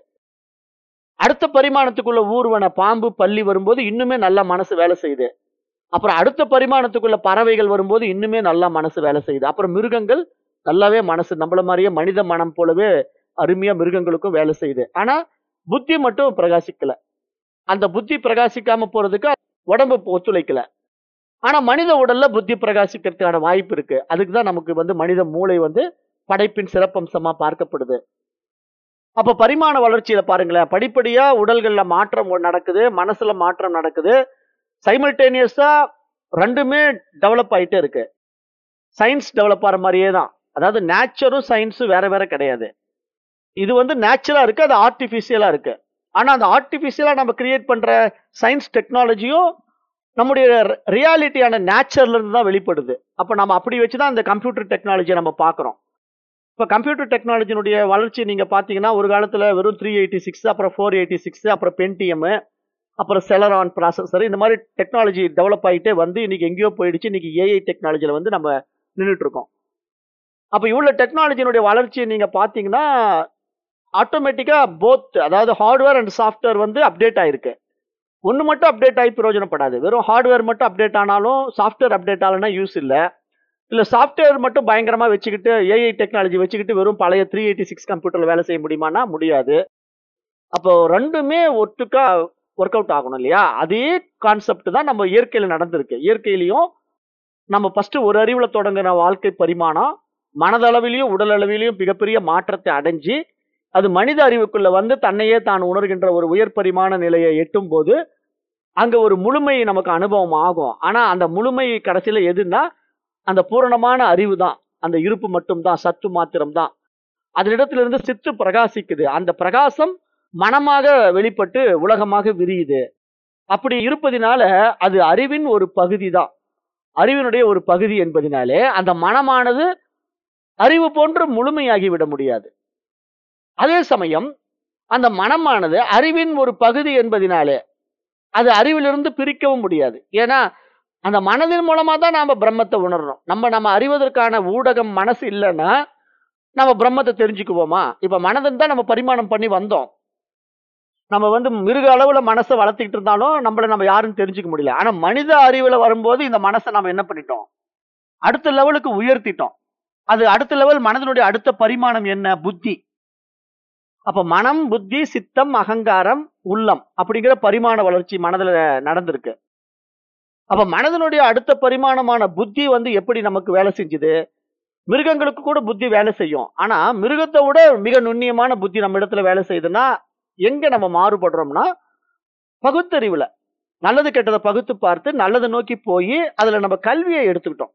அடுத்த பரிமாணத்துக்குள்ள ஊர்வன பாம்பு பள்ளி வரும்போது இன்னுமே நல்லா மனசு வேலை செய்யுது. அப்புறம் அடுத்த பரிமாணத்துக்குள்ள பறவைகள் வரும்போது இன்னுமே நல்லா மனசு வேலை செய்யுது. அப்புறம் மிருகங்கள் நல்லாவே மனசு நம்மள மாதிரியே மனித மனம் போலவே அருமையா மிருகங்களுக்கும் வேலை செய்யுது. ஆனா புத்தி மட்டும் பிரகாசிக்கல. அந்த புத்தி பிரகாசிக்காம போறதுக்கு உடம்பு ஒத்துழைக்கல. ஆனா மனித உடல்ல புத்தி பிரகாசிக்கிறதுக்கான வாய்ப்பு இருக்கு. அதுக்குதான் நமக்கு மனித மூளை படைப்பின் சிறப்பம்சமா பார்க்கப்படுது. அப்ப பரிமாண வளர்ச்சியில பாருங்களேன், படிப்படியா உடல்கள்ல மாற்றம் நடக்குது, மனசுல மாற்றம் நடக்குது. சைமல்டேனியஸா ரெண்டுமே டெவலப் ஆயிட்டே இருக்கு. சயின்ஸ் டெவலப் ஆகிற மாதிரியே தான். அதாவது நேச்சரும் சயின்ஸும் வேற வேற கிடையாது. இது நேச்சுரலா இருக்கு, அது ஆர்டிபிஷியலா இருக்கு. ஆனா அந்த ஆர்டிபிஷியலா நம்ம கிரியேட் பண்ற சயின்ஸ் டெக்னாலஜியும் நம்முடைய ரியாலிட்டியான நேச்சர்ல இருந்து தான் வெளிப்படுது. அப்ப நம்ம அப்படி வச்சுதான் இந்த கம்ப்யூட்டர் டெக்னாலஜியை நம்ம பார்க்கிறோம். இப்ப கம்ப்யூட்டர் டெக்னாலஜினுடைய வளர்ச்சி நீங்க பாத்தீங்கன்னா, ஒரு காலத்துல வெறும் 386, அப்புறம் 486, அப்புறம் பென்டிஎம், அப்புறம் செலரான் ப்ராசஸர், இந்த மாதிரி டெக்னாலஜி டெவலப் ஆகிட்டே வந்து இன்னைக்கு எங்கேயோ போயிடுச்சு. இன்னைக்கு ஏஐ டெக்னாலஜில வந்து நம்ம நின்றுட்டு இருக்கோம். அப்ப இவ்வளவு டெக்னாலஜினுடைய வளர்ச்சியை நீங்க பாத்தீங்கன்னா, ஆட்டோமேட்டிக்கா போத், அதாவது ஹார்ட்வேர் அண்ட் சாஃப்ட்வேர் வந்து அப்டேட் ஆயிருக்கு. ஒண்ணு மட்டும் அப்டேட் ஆகி பிரயோஜனப்படாது. வெறும் ஹார்ட்வேர் மட்டும் அப்டேட் ஆனாலும் சாஃப்ட்வேர் அப்டேட் ஆகலன்னா யூஸ் இல்ல. இல்ல சாஃப்ட்வேர் மட்டும் பயங்கரமா வச்சுக்கிட்டு ஏஐ டெக்னாலஜி வச்சுக்கிட்டு வெறும் பழைய 386 கம்ப்யூட்டர்ல வேலை செய்ய முடியுமானா முடியாது. அப்போ ரெண்டுமே ஒட்டுக்கா ஒர்க் அவுட் ஆகணும் இல்லையா? அதே கான்செப்ட் தான் நம்ம இயற்கையில நடந்திருக்கு. இயற்கையிலையும் நம்ம ஃபர்ஸ்ட் ஒரு அறிவுல தொடங்கின வாழ்க்கை பரிமாணம் மனதளவிலையும் உடல் அளவிலையும் மிகப்பெரிய மாற்றத்தை அடைஞ்சு, அது மனித அறிவுக்குள்ள வந்து தன்னையே தான் உணர்கின்ற ஒரு உயர் பரிமாண நிலையை எட்டும் போது அங்க ஒரு முழுமை நமக்கு அனுபவம் ஆகும். ஆனா அந்த முழுமை கடைசியில எதுன்னா அந்த பூரணமான அறிவு தான். அந்த இருப்பு மட்டும் தான், சத்து மாத்திரம் தான். அதனிடத்திலிருந்து சித்து பிரகாசிக்குது. அந்த பிரகாசம் மனமாக வெளிப்பட்டு உலகமாக விரியுது. அப்படி இருப்பதினால அது அறிவின் ஒரு பகுதி தான். அறிவினுடைய ஒரு பகுதி என்பதினாலே அந்த மனமானது அறிவு போன்று முழுமையாகி விட முடியாது. அதே சமயம் அந்த மனமானது அறிவின் ஒரு பகுதி என்பதினாலே அது அறிவிலிருந்து பிரிக்கவும் முடியாது. ஏன்னா அந்த மனதின் மூலமா தான் நாம பிரம்மத்தை உணர்றோம். நம்ம அறிவதற்கான ஊடகம் மனசு இல்லைன்னா நம்ம பிரம்மத்தை தெரிஞ்சுக்குவோமா? இப்ப மனதின் தான் நம்ம பரிமாணம் பண்ணி வந்தோம். நம்ம வந்து மிருக அளவுல மனசை வளர்த்துக்கிட்டு இருந்தாலும் நம்ம யாருன்னு தெரிஞ்சுக்க முடியல. ஆனா மனித அறிவுல வரும்போது இந்த மனசை நம்ம என்ன பண்ணிட்டோம்? அடுத்த லெவலுக்கு உயர்த்திட்டோம். அது அடுத்த லெவல். மனதினுடைய அடுத்த பரிமாணம் என்ன? புத்தி. அப்ப மனம், புத்தி, சித்தம், அகங்காரம், உள்ளம் அப்படிங்கிற பரிமாண வளர்ச்சி மனதுல நடந்திருக்கு. அப்ப மனதினுடைய அடுத்த பரிமாணமான புத்தி வந்து எப்படி நமக்கு வேலை செஞ்சுது? மிருகங்களுக்கு கூட புத்தி வேலை செய்யும். ஆனா மிருகத்தை விட மிக நுண்ணியமான புத்தி நம்ம இடத்துல வேலை செய்யுதுன்னா எங்க நம்ம மாறுபடுறோம்னா பகுத்தறிவுல. நல்லது கெட்டதை பகுத்து பார்த்து நல்லதை நோக்கி போய் அதுல நம்ம கல்வியை எடுத்துக்கிட்டோம்.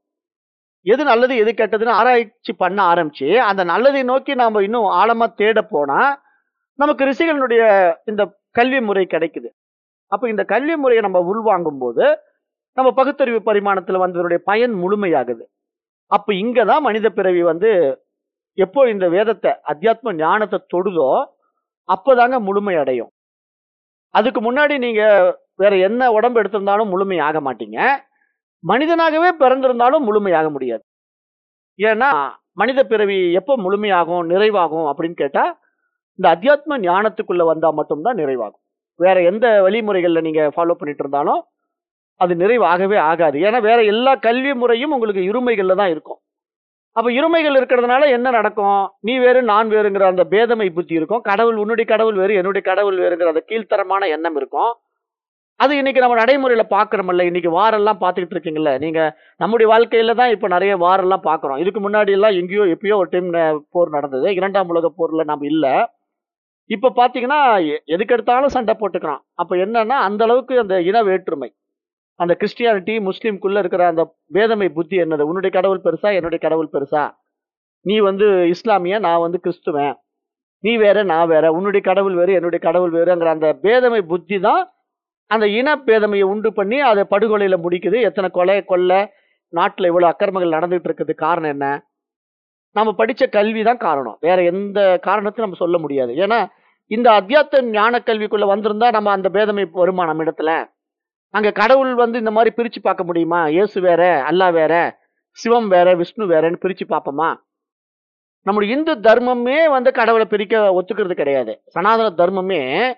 எது நல்லது எது கெட்டதுன்னு ஆராய்ச்சி பண்ண ஆரம்பிச்சு அந்த நல்லதை நோக்கி நாம இன்னும் ஆழமா தேட போனா நமக்கு ரிஷிகளினுடைய இந்த கல்வி முறை கிடைக்குது. அப்ப இந்த கல்வி முறையை நம்ம உள்வாங்கும் போது நம்ம பகுத்தறிவு பரிமாணத்துல வந்ததனுடைய பயன் முழுமையாகுது. அப்ப இங்கதான் மனித பிறவி வந்து எப்போ இந்த வேதத்தை அத்தியாத்ம ஞானத்தை தொடுதோ அப்பதாங்க முழுமை அடையும். அதுக்கு முன்னாடி நீங்க வேற என்ன உடம்பு எடுத்திருந்தாலும் முழுமை ஆக மாட்டீங்க. மனிதனாகவே பிறந்திருந்தாலும் முழுமையாக முடியாது. ஏன்னா மனித பிறவி எப்போ முழுமையாகும் நிறைவாகும் அப்படின்னு கேட்டா இந்த அத்தியாத்ம ஞானத்துக்குள்ள வந்தா மட்டும்தான் நிறைவாகும். வேற எந்த வழிமுறைகள்ல நீங்க ஃபாலோ பண்ணிட்டு இருந்தாலும் அது நிறைவாகவே ஆகாது. ஏன்னா வேற எல்லா கல்வி முறையும் உங்களுக்கு இருமைகள்ல தான் இருக்கும். அப்ப இருமைகள் இருக்கிறதுனால என்ன நடக்கும்? நீ வேறு நான் வேறுங்கிற அந்த பேதமை புத்தி இருக்கும். கடவுள், உன்னுடைய கடவுள் வேறு என்னுடைய கடவுள் வேறுங்கிற அந்த கீழ்த்தரமான எண்ணம் இருக்கும். அது இன்னைக்கு நம்ம நடைமுறையில பாக்குறோம்ல. இன்னைக்கு வாரெல்லாம் பாத்துக்கிட்டு இருக்கீங்கல்ல நீங்க. நம்முடைய வாழ்க்கையில தான் இப்ப நிறைய வாரெல்லாம் பாக்குறோம். இதுக்கு முன்னாடி எல்லாம் எங்கேயோ எப்பயோ ஒரு டைம் போர் நடந்தது. 2ஆம் உலக போர்ல நம்ம இல்ல. இப்ப பாத்தீங்கன்னா எதுக்கு எடுத்தாலும் சண்டை போட்டுக்கிறான். அப்ப என்னன்னா அந்த அளவுக்கு அந்த இன வேற்றுமை, அந்த கிறிஸ்டியானிட்டி முஸ்லீம்குள்ள இருக்கிற அந்த வேதமை புத்தி என்னது? உன்னுடைய கடவுள் பெருசா என்னுடைய கடவுள் பெருசா? நீ வந்து இஸ்லாமிய, நான் வந்து கிறிஸ்துவன். நீ வேற நான் வேற, உன்னுடைய கடவுள் வேறு என்னுடைய கடவுள் வேறுங்கிற அந்த பேதமை புத்தி தான் அந்த இன பேதமையை உண்டு பண்ணி அதை படுகொலையில முடிக்குது. எத்தனை கொலை கொள்ளை, நாட்டுல இவ்வளவு அக்கிரமங்கள் நடந்துட்டு இருக்குது. காரணம் என்ன? நம்ம படிச்ச கல்வி தான் காரணம். வேற எந்த காரணத்தையும் நம்ம சொல்ல முடியாது. ஏன்னா இந்த அத்தியாத்த ஞான கல்விக்குள்ள வந்திருந்தா நம்ம அந்த பேதமை வருமா நம்ம இடத்துல? அங்க கடவுள் வந்து இந்த மாதிரி பிரிச்சு பார்க்க முடியுமா? இயேசு வேற, அல்லாஹ் வேற, சிவம் வேற, விஷ்ணு வேறன்னு பிரிச்சு பார்ப்போமா? நம்முடைய இந்து தர்மமே வந்து கடவுளை பிரிக்க ஒத்துக்கிறது கிடையாது. சனாதன தர்மமே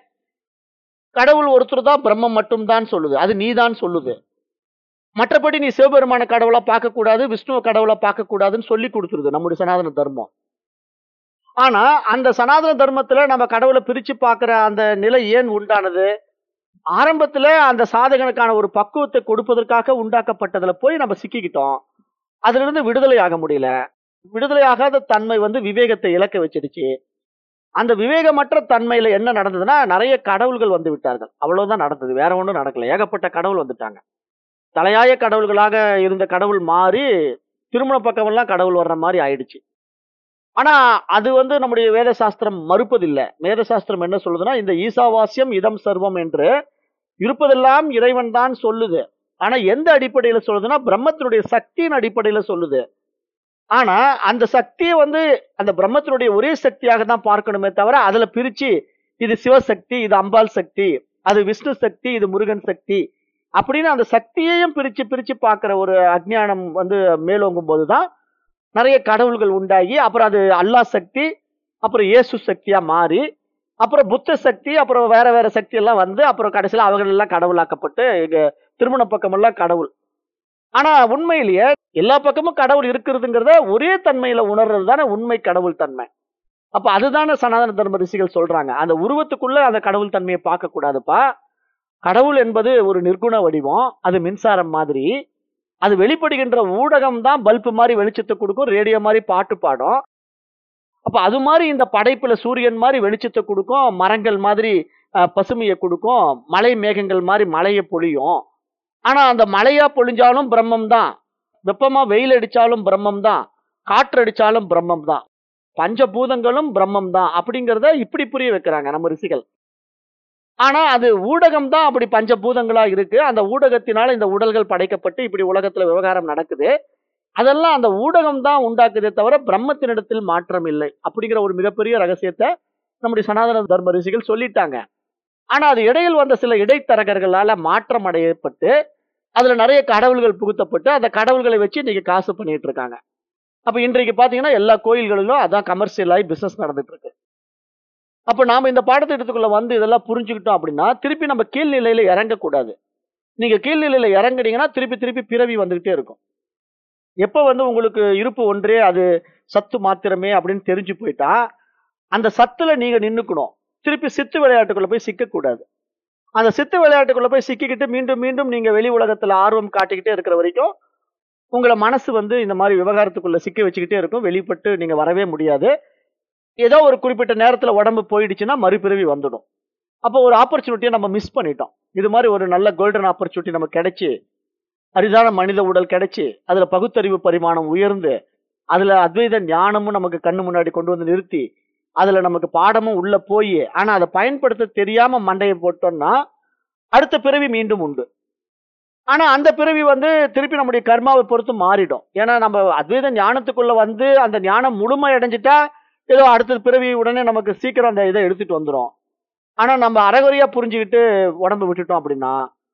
கடவுள் ஒருத்தர் தான், பிரம்மம் மட்டும் தான் சொல்லுது. அது நீ தான் சொல்லுது. மற்றபடி நீ சிவபெருமான கடவுளா பார்க்க கூடாது, விஷ்ணுவ கடவுளா பார்க்க கூடாதுன்னு சொல்லி கொடுத்துருது நம்முடைய சனாதன தர்மம். ஆனா அந்த சனாதன தர்மத்துல நம்ம கடவுளை பிரிச்சு பார்க்கிற அந்த நிலை ஏன் உண்டானது? ஆரம்பத்துல அந்த சாதகனுக்கான ஒரு பக்குவத்தை கொடுப்பதற்காக உண்டாக்கப்பட்டதுல போய் நம்ம சிக்கிக்கிட்டோம். அதுல இருந்து விடுதலை ஆக முடியல. விடுதலை ஆகாத தன்மை வந்து விவேகத்தை இழக்க வச்சிடுச்சு. அந்த விவேகமற்ற தன்மையில என்ன நடந்ததுன்னா நிறைய கடவுள்கள் வந்து விட்டார்கள். அவ்வளவுதான் நடந்தது. வேற ஒன்றும் நடக்கல. ஏகப்பட்ட கடவுள் வந்துட்டாங்க. தலையாய கடவுள்களாக இருந்த கடவுள் மாறி திருமண பக்கமெல்லாம் கடவுள் வர்ற மாதிரி ஆயிடுச்சு. ஆனா அது வந்து நம்முடைய வேத சாஸ்திரம் மறுப்பதில்லை. வேத சாஸ்திரம் என்ன சொல்லுதுன்னா இந்த ஈசாவாஸ்யம் இதம் சர்வம் என்று இருப்பதெல்லாம் இறைவன் தான் சொல்லுது. ஆனா எந்த அடிப்படையில சொல்லுதுன்னா பிரம்மத்தினுடைய சக்தியின் அடிப்படையில சொல்லுது. ஆனா அந்த சக்தியை வந்து அந்த பிரம்மத்தினுடைய ஒரே சக்தியாக தான் பார்க்கணுமே தவிர அதுல பிரிச்சு இது சிவசக்தி, இது அம்பாள் சக்தி, அது விஷ்ணு சக்தி, இது முருகன் சக்தி அப்படின்னு அந்த சக்தியையும் பிரிச்சு பிரிச்சு பார்க்கிற ஒரு அஜ்ஞானம் வந்து மேலோங்கும் போதுதான் நிறைய கடவுள்கள் உண்டாகி அப்புறம் அது அல்லாஹ் சக்தி, அப்புறம் இயேசு சக்தியா மாறி, அப்புறம் புத்த சக்தி, அப்புறம் வேற வேற சக்தி எல்லாம் வந்து அப்புறம் கடைசியில அவர்கள் எல்லாம் கடவுளாக்கப்பட்டு இங்க திருமண பக்கமெல்லாம் கடவுள். ஆனா உண்மையிலேயே எல்லா பக்கமும் கடவுள் இருக்கிறதுங்கிறத ஒரே தன்மையில உணர்றது தானே உண்மை கடவுள் தன்மை. அப்ப அதுதானே சனாதன தர்ம ரிஷிகள் சொல்றாங்க. அந்த உருவத்துக்குள்ள அந்த கடவுள் தன்மையை பார்க்க கூடாதுப்பா. கடவுள் என்பது ஒரு நிர்குண வடிவம். அது மின்சாரம் மாதிரி. அது வெளிப்படுகின்ற ஊடகம் தான் பல்பு மாதிரி வெளிச்சத்தை கொடுக்கும், ரேடியோ மாதிரி பாட்டு பாடும். அப்ப அது மாதிரி இந்த படைப்புல சூரியன் மாதிரி வெளிச்சத்தை கொடுக்கும், மரங்கள் மாதிரி பசுமையை கொடுக்கும், மலை மேகங்கள் மாதிரி மழையை பொழியும். ஆனா அந்த மழையா பொழிஞ்சாலும் பிரம்மம் தான், வெப்பமா வெயில் அடிச்சாலும் பிரம்மம் தான், காற்று அடிச்சாலும் பிரம்மம் தான், பஞ்சபூதங்களும் பிரம்மம் தான் அப்படிங்கிறத இப்படி புரிய வைக்கிறாங்க நம்ம ரிஷிகள். ஆனா அது ஊடகம் தான் அப்படி பஞ்சபூதங்களா இருக்கு. அந்த ஊடகத்தினால இந்த உடல்கள் படைக்கப்பட்டு இப்படி உலகத்துல விவகாரம் நடக்குது. அதெல்லாம் அந்த ஊடகம் தான் உண்டாக்குதே தவிர பிரம்மத்தினிடத்தில் மாற்றம் இல்லை அப்படிங்கிற ஒரு மிகப்பெரிய ரகசியத்தை நம்முடைய சனாதன தர்ம ரிஷிகள் சொல்லிட்டாங்க. ஆனா அது இடையில் வந்த சில இடைத்தரகர்களால மாற்றம் அடையப்பட்டு அதுல நிறைய கடவுள்கள் புகுத்தப்பட்டு அந்த கடவுள்களை வச்சு இன்னைக்கு காசு பண்ணிட்டு இருக்காங்க. அப்ப இன்றைக்கு பாத்தீங்கன்னா எல்லா கோயில்களிலும் அதான் கமர்ஷியல் ஆகி பிசினஸ் நடந்துட்டு இருக்கு. அப்ப நாம இந்த பாடத்திட்டத்துக்குள்ள வந்து இதெல்லாம் புரிஞ்சுக்கிட்டோம் அப்படின்னா திருப்பி நம்ம கீழ்நிலையில இறங்கக்கூடாது. நீங்க கீழ்நிலையில இறங்குனீங்கன்னா திருப்பி திருப்பி பிறவி வந்துகிட்டே இருக்கும். எப்ப வந்து உங்களுக்கு இருப்பு ஒன்றே அது சத்து மாத்திரமே அப்படின்னு தெரிஞ்சு போயிட்டா அந்த சத்துல நீங்க நின்னுக்கணும். திருப்பி சித்து விளையாட்டுக்குள்ள போய் சிக்கக்கூடாது. அந்த சித்து விளையாட்டுக்குள்ள போய் சிக்கிக்கிட்டு மீண்டும் மீண்டும் நீங்க வெளி உலகத்துல ஆர்வம் காட்டிக்கிட்டே இருக்கிற வரைக்கும் உங்களை மனசு வந்து இந்த மாதிரி விவகாரத்துக்குள்ள சிக்க வச்சுக்கிட்டே இருக்கும். வெளிப்பட்டு நீங்க வரவே முடியாது. ஏதோ ஒரு குறிப்பிட்ட நேரத்துல உடம்பு போயிடுச்சுன்னா மறுபிறவி வந்துடும். அப்போ ஒரு ஆப்பர்ச்சுனிட்டியை நம்ம மிஸ் பண்ணிட்டோம். இது மாதிரி ஒரு நல்ல கோல்டன் ஆப்பர்ச்சுனிட்டி நமக்கு கிடைச்சு அரிதான மனித உடல் கிடைச்சு அதுல பகுத்தறிவு பரிமாணம் உயர்ந்து அதுல அத்வைத ஞானமும் நமக்கு கண்ணு முன்னாடி கொண்டு வந்து நிறுத்தி அதுல நமக்கு பாடமும் உள்ள போய் ஆனா அதை பயன்படுத்த தெரியாம மண்டையை போட்டோம்னா அடுத்த பிறவி மீண்டும் உண்டு. ஆனா அந்த பிறவி வந்து திருப்பி நம்முடைய கர்மாவை பொறுத்து மாறிடும். ஏன்னா நம்ம அத்வைத ஞானத்துக்குள்ள வந்து அந்த ஞானம் முழுமை அடைஞ்சிட்டா ஏதோ அடுத்த பிறவி உடனே நமக்கு சீக்கிரம் அந்த இதை எடுத்துட்டு வந்துடும். ஆனா நம்ம அரைகுறையா புரிஞ்சுக்கிட்டு உடம்பு விட்டுட்டோம் அப்படின்னா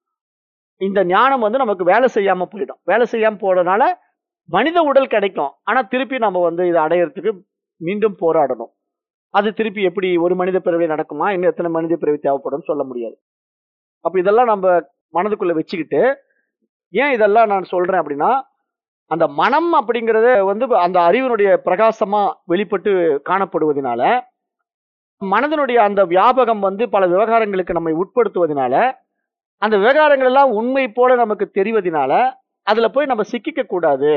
இந்த ஞானம் வந்து நமக்கு வேலை செய்யாம போயிடும். வேலை செய்யாம போறதுனால மனித உடல் கிடைக்கும். ஆனா திருப்பி நம்ம வந்து இதை அடையறதுக்கு மீண்டும் போராடணும். அது திருப்பி எப்படி ஒரு மனித பிறவி நடக்குமா, இன்னும் எத்தனை மனித பிறவி தேவைப்படும் சொல்ல முடியாது. அப்ப இதெல்லாம் நம்ம மனதுக்குள்ள வச்சுக்கிட்டு ஏன் இதெல்லாம் நான் சொல்றேன் அப்படின்னா அந்த மனம் அப்படிங்கறத வந்து அந்த அறிவினுடைய பிரகாசமா வெளிப்பட்டு காணப்படுவதனால மனதனுடைய அந்த வியாபகம் வந்து பல விவகாரங்களுக்கு நம்மை உட்படுத்துவதனால அந்த விவகாரங்கள் எல்லாம் உண்மை போல நமக்கு தெரிவதனால அதுல போய் நம்ம சிக்கிக்க கூடாது.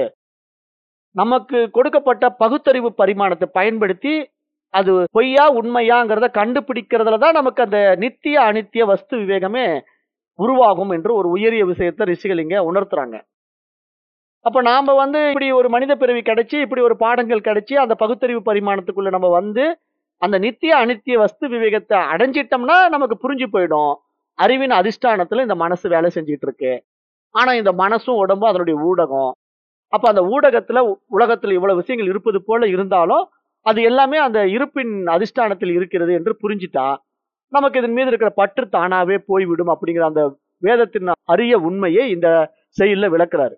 நமக்கு கொடுக்கப்பட்ட பகுத்தறிவு பரிமாணத்தை பயன்படுத்தி அது பொய்யா உண்மையாங்கிறத கண்டுபிடிக்கிறதுல தான் நமக்கு அந்த நித்திய அனித்திய வஸ்து விவேகமே உருவாகும் என்று ஒரு உயரிய விஷயத்தை ரிஷிகள் இங்க உணர்த்துறாங்க. அப்ப நாம வந்து இப்படி ஒரு மனித பிறவி கிடைச்சி இப்படி ஒரு பாடங்கள் கிடைச்சி அந்த பகுத்தறிவு பரிமாணத்துக்குள்ள நம்ம வந்து அந்த நித்திய அனித்திய வஸ்து விவேகத்தை அடைஞ்சிட்டோம்னா நமக்கு புரிஞ்சு போயிடும். அறிவின் அதிஷ்டானத்துல இந்த மனசு வேலை செஞ்சிட்டு இருக்கு. ஆனா இந்த மனசும் உடம்பும் அதனுடைய ஊடகம். அப்ப அந்த ஊடகத்துல உலகத்துல இவ்வளவு விஷயங்கள் இருப்பது போல இருந்தாலும் அது எல்லாமே அந்த இருப்பின் அதிஷ்டானத்தில் இருக்கிறது என்று புரிஞ்சிட்டா நமக்கு இதன் மீது இருக்கிற பற்று தானாவே போய்விடும் அப்படிங்கிற அந்த வேதத்தின் அரிய உண்மையை இந்த செயல்ல விளக்குறாரு.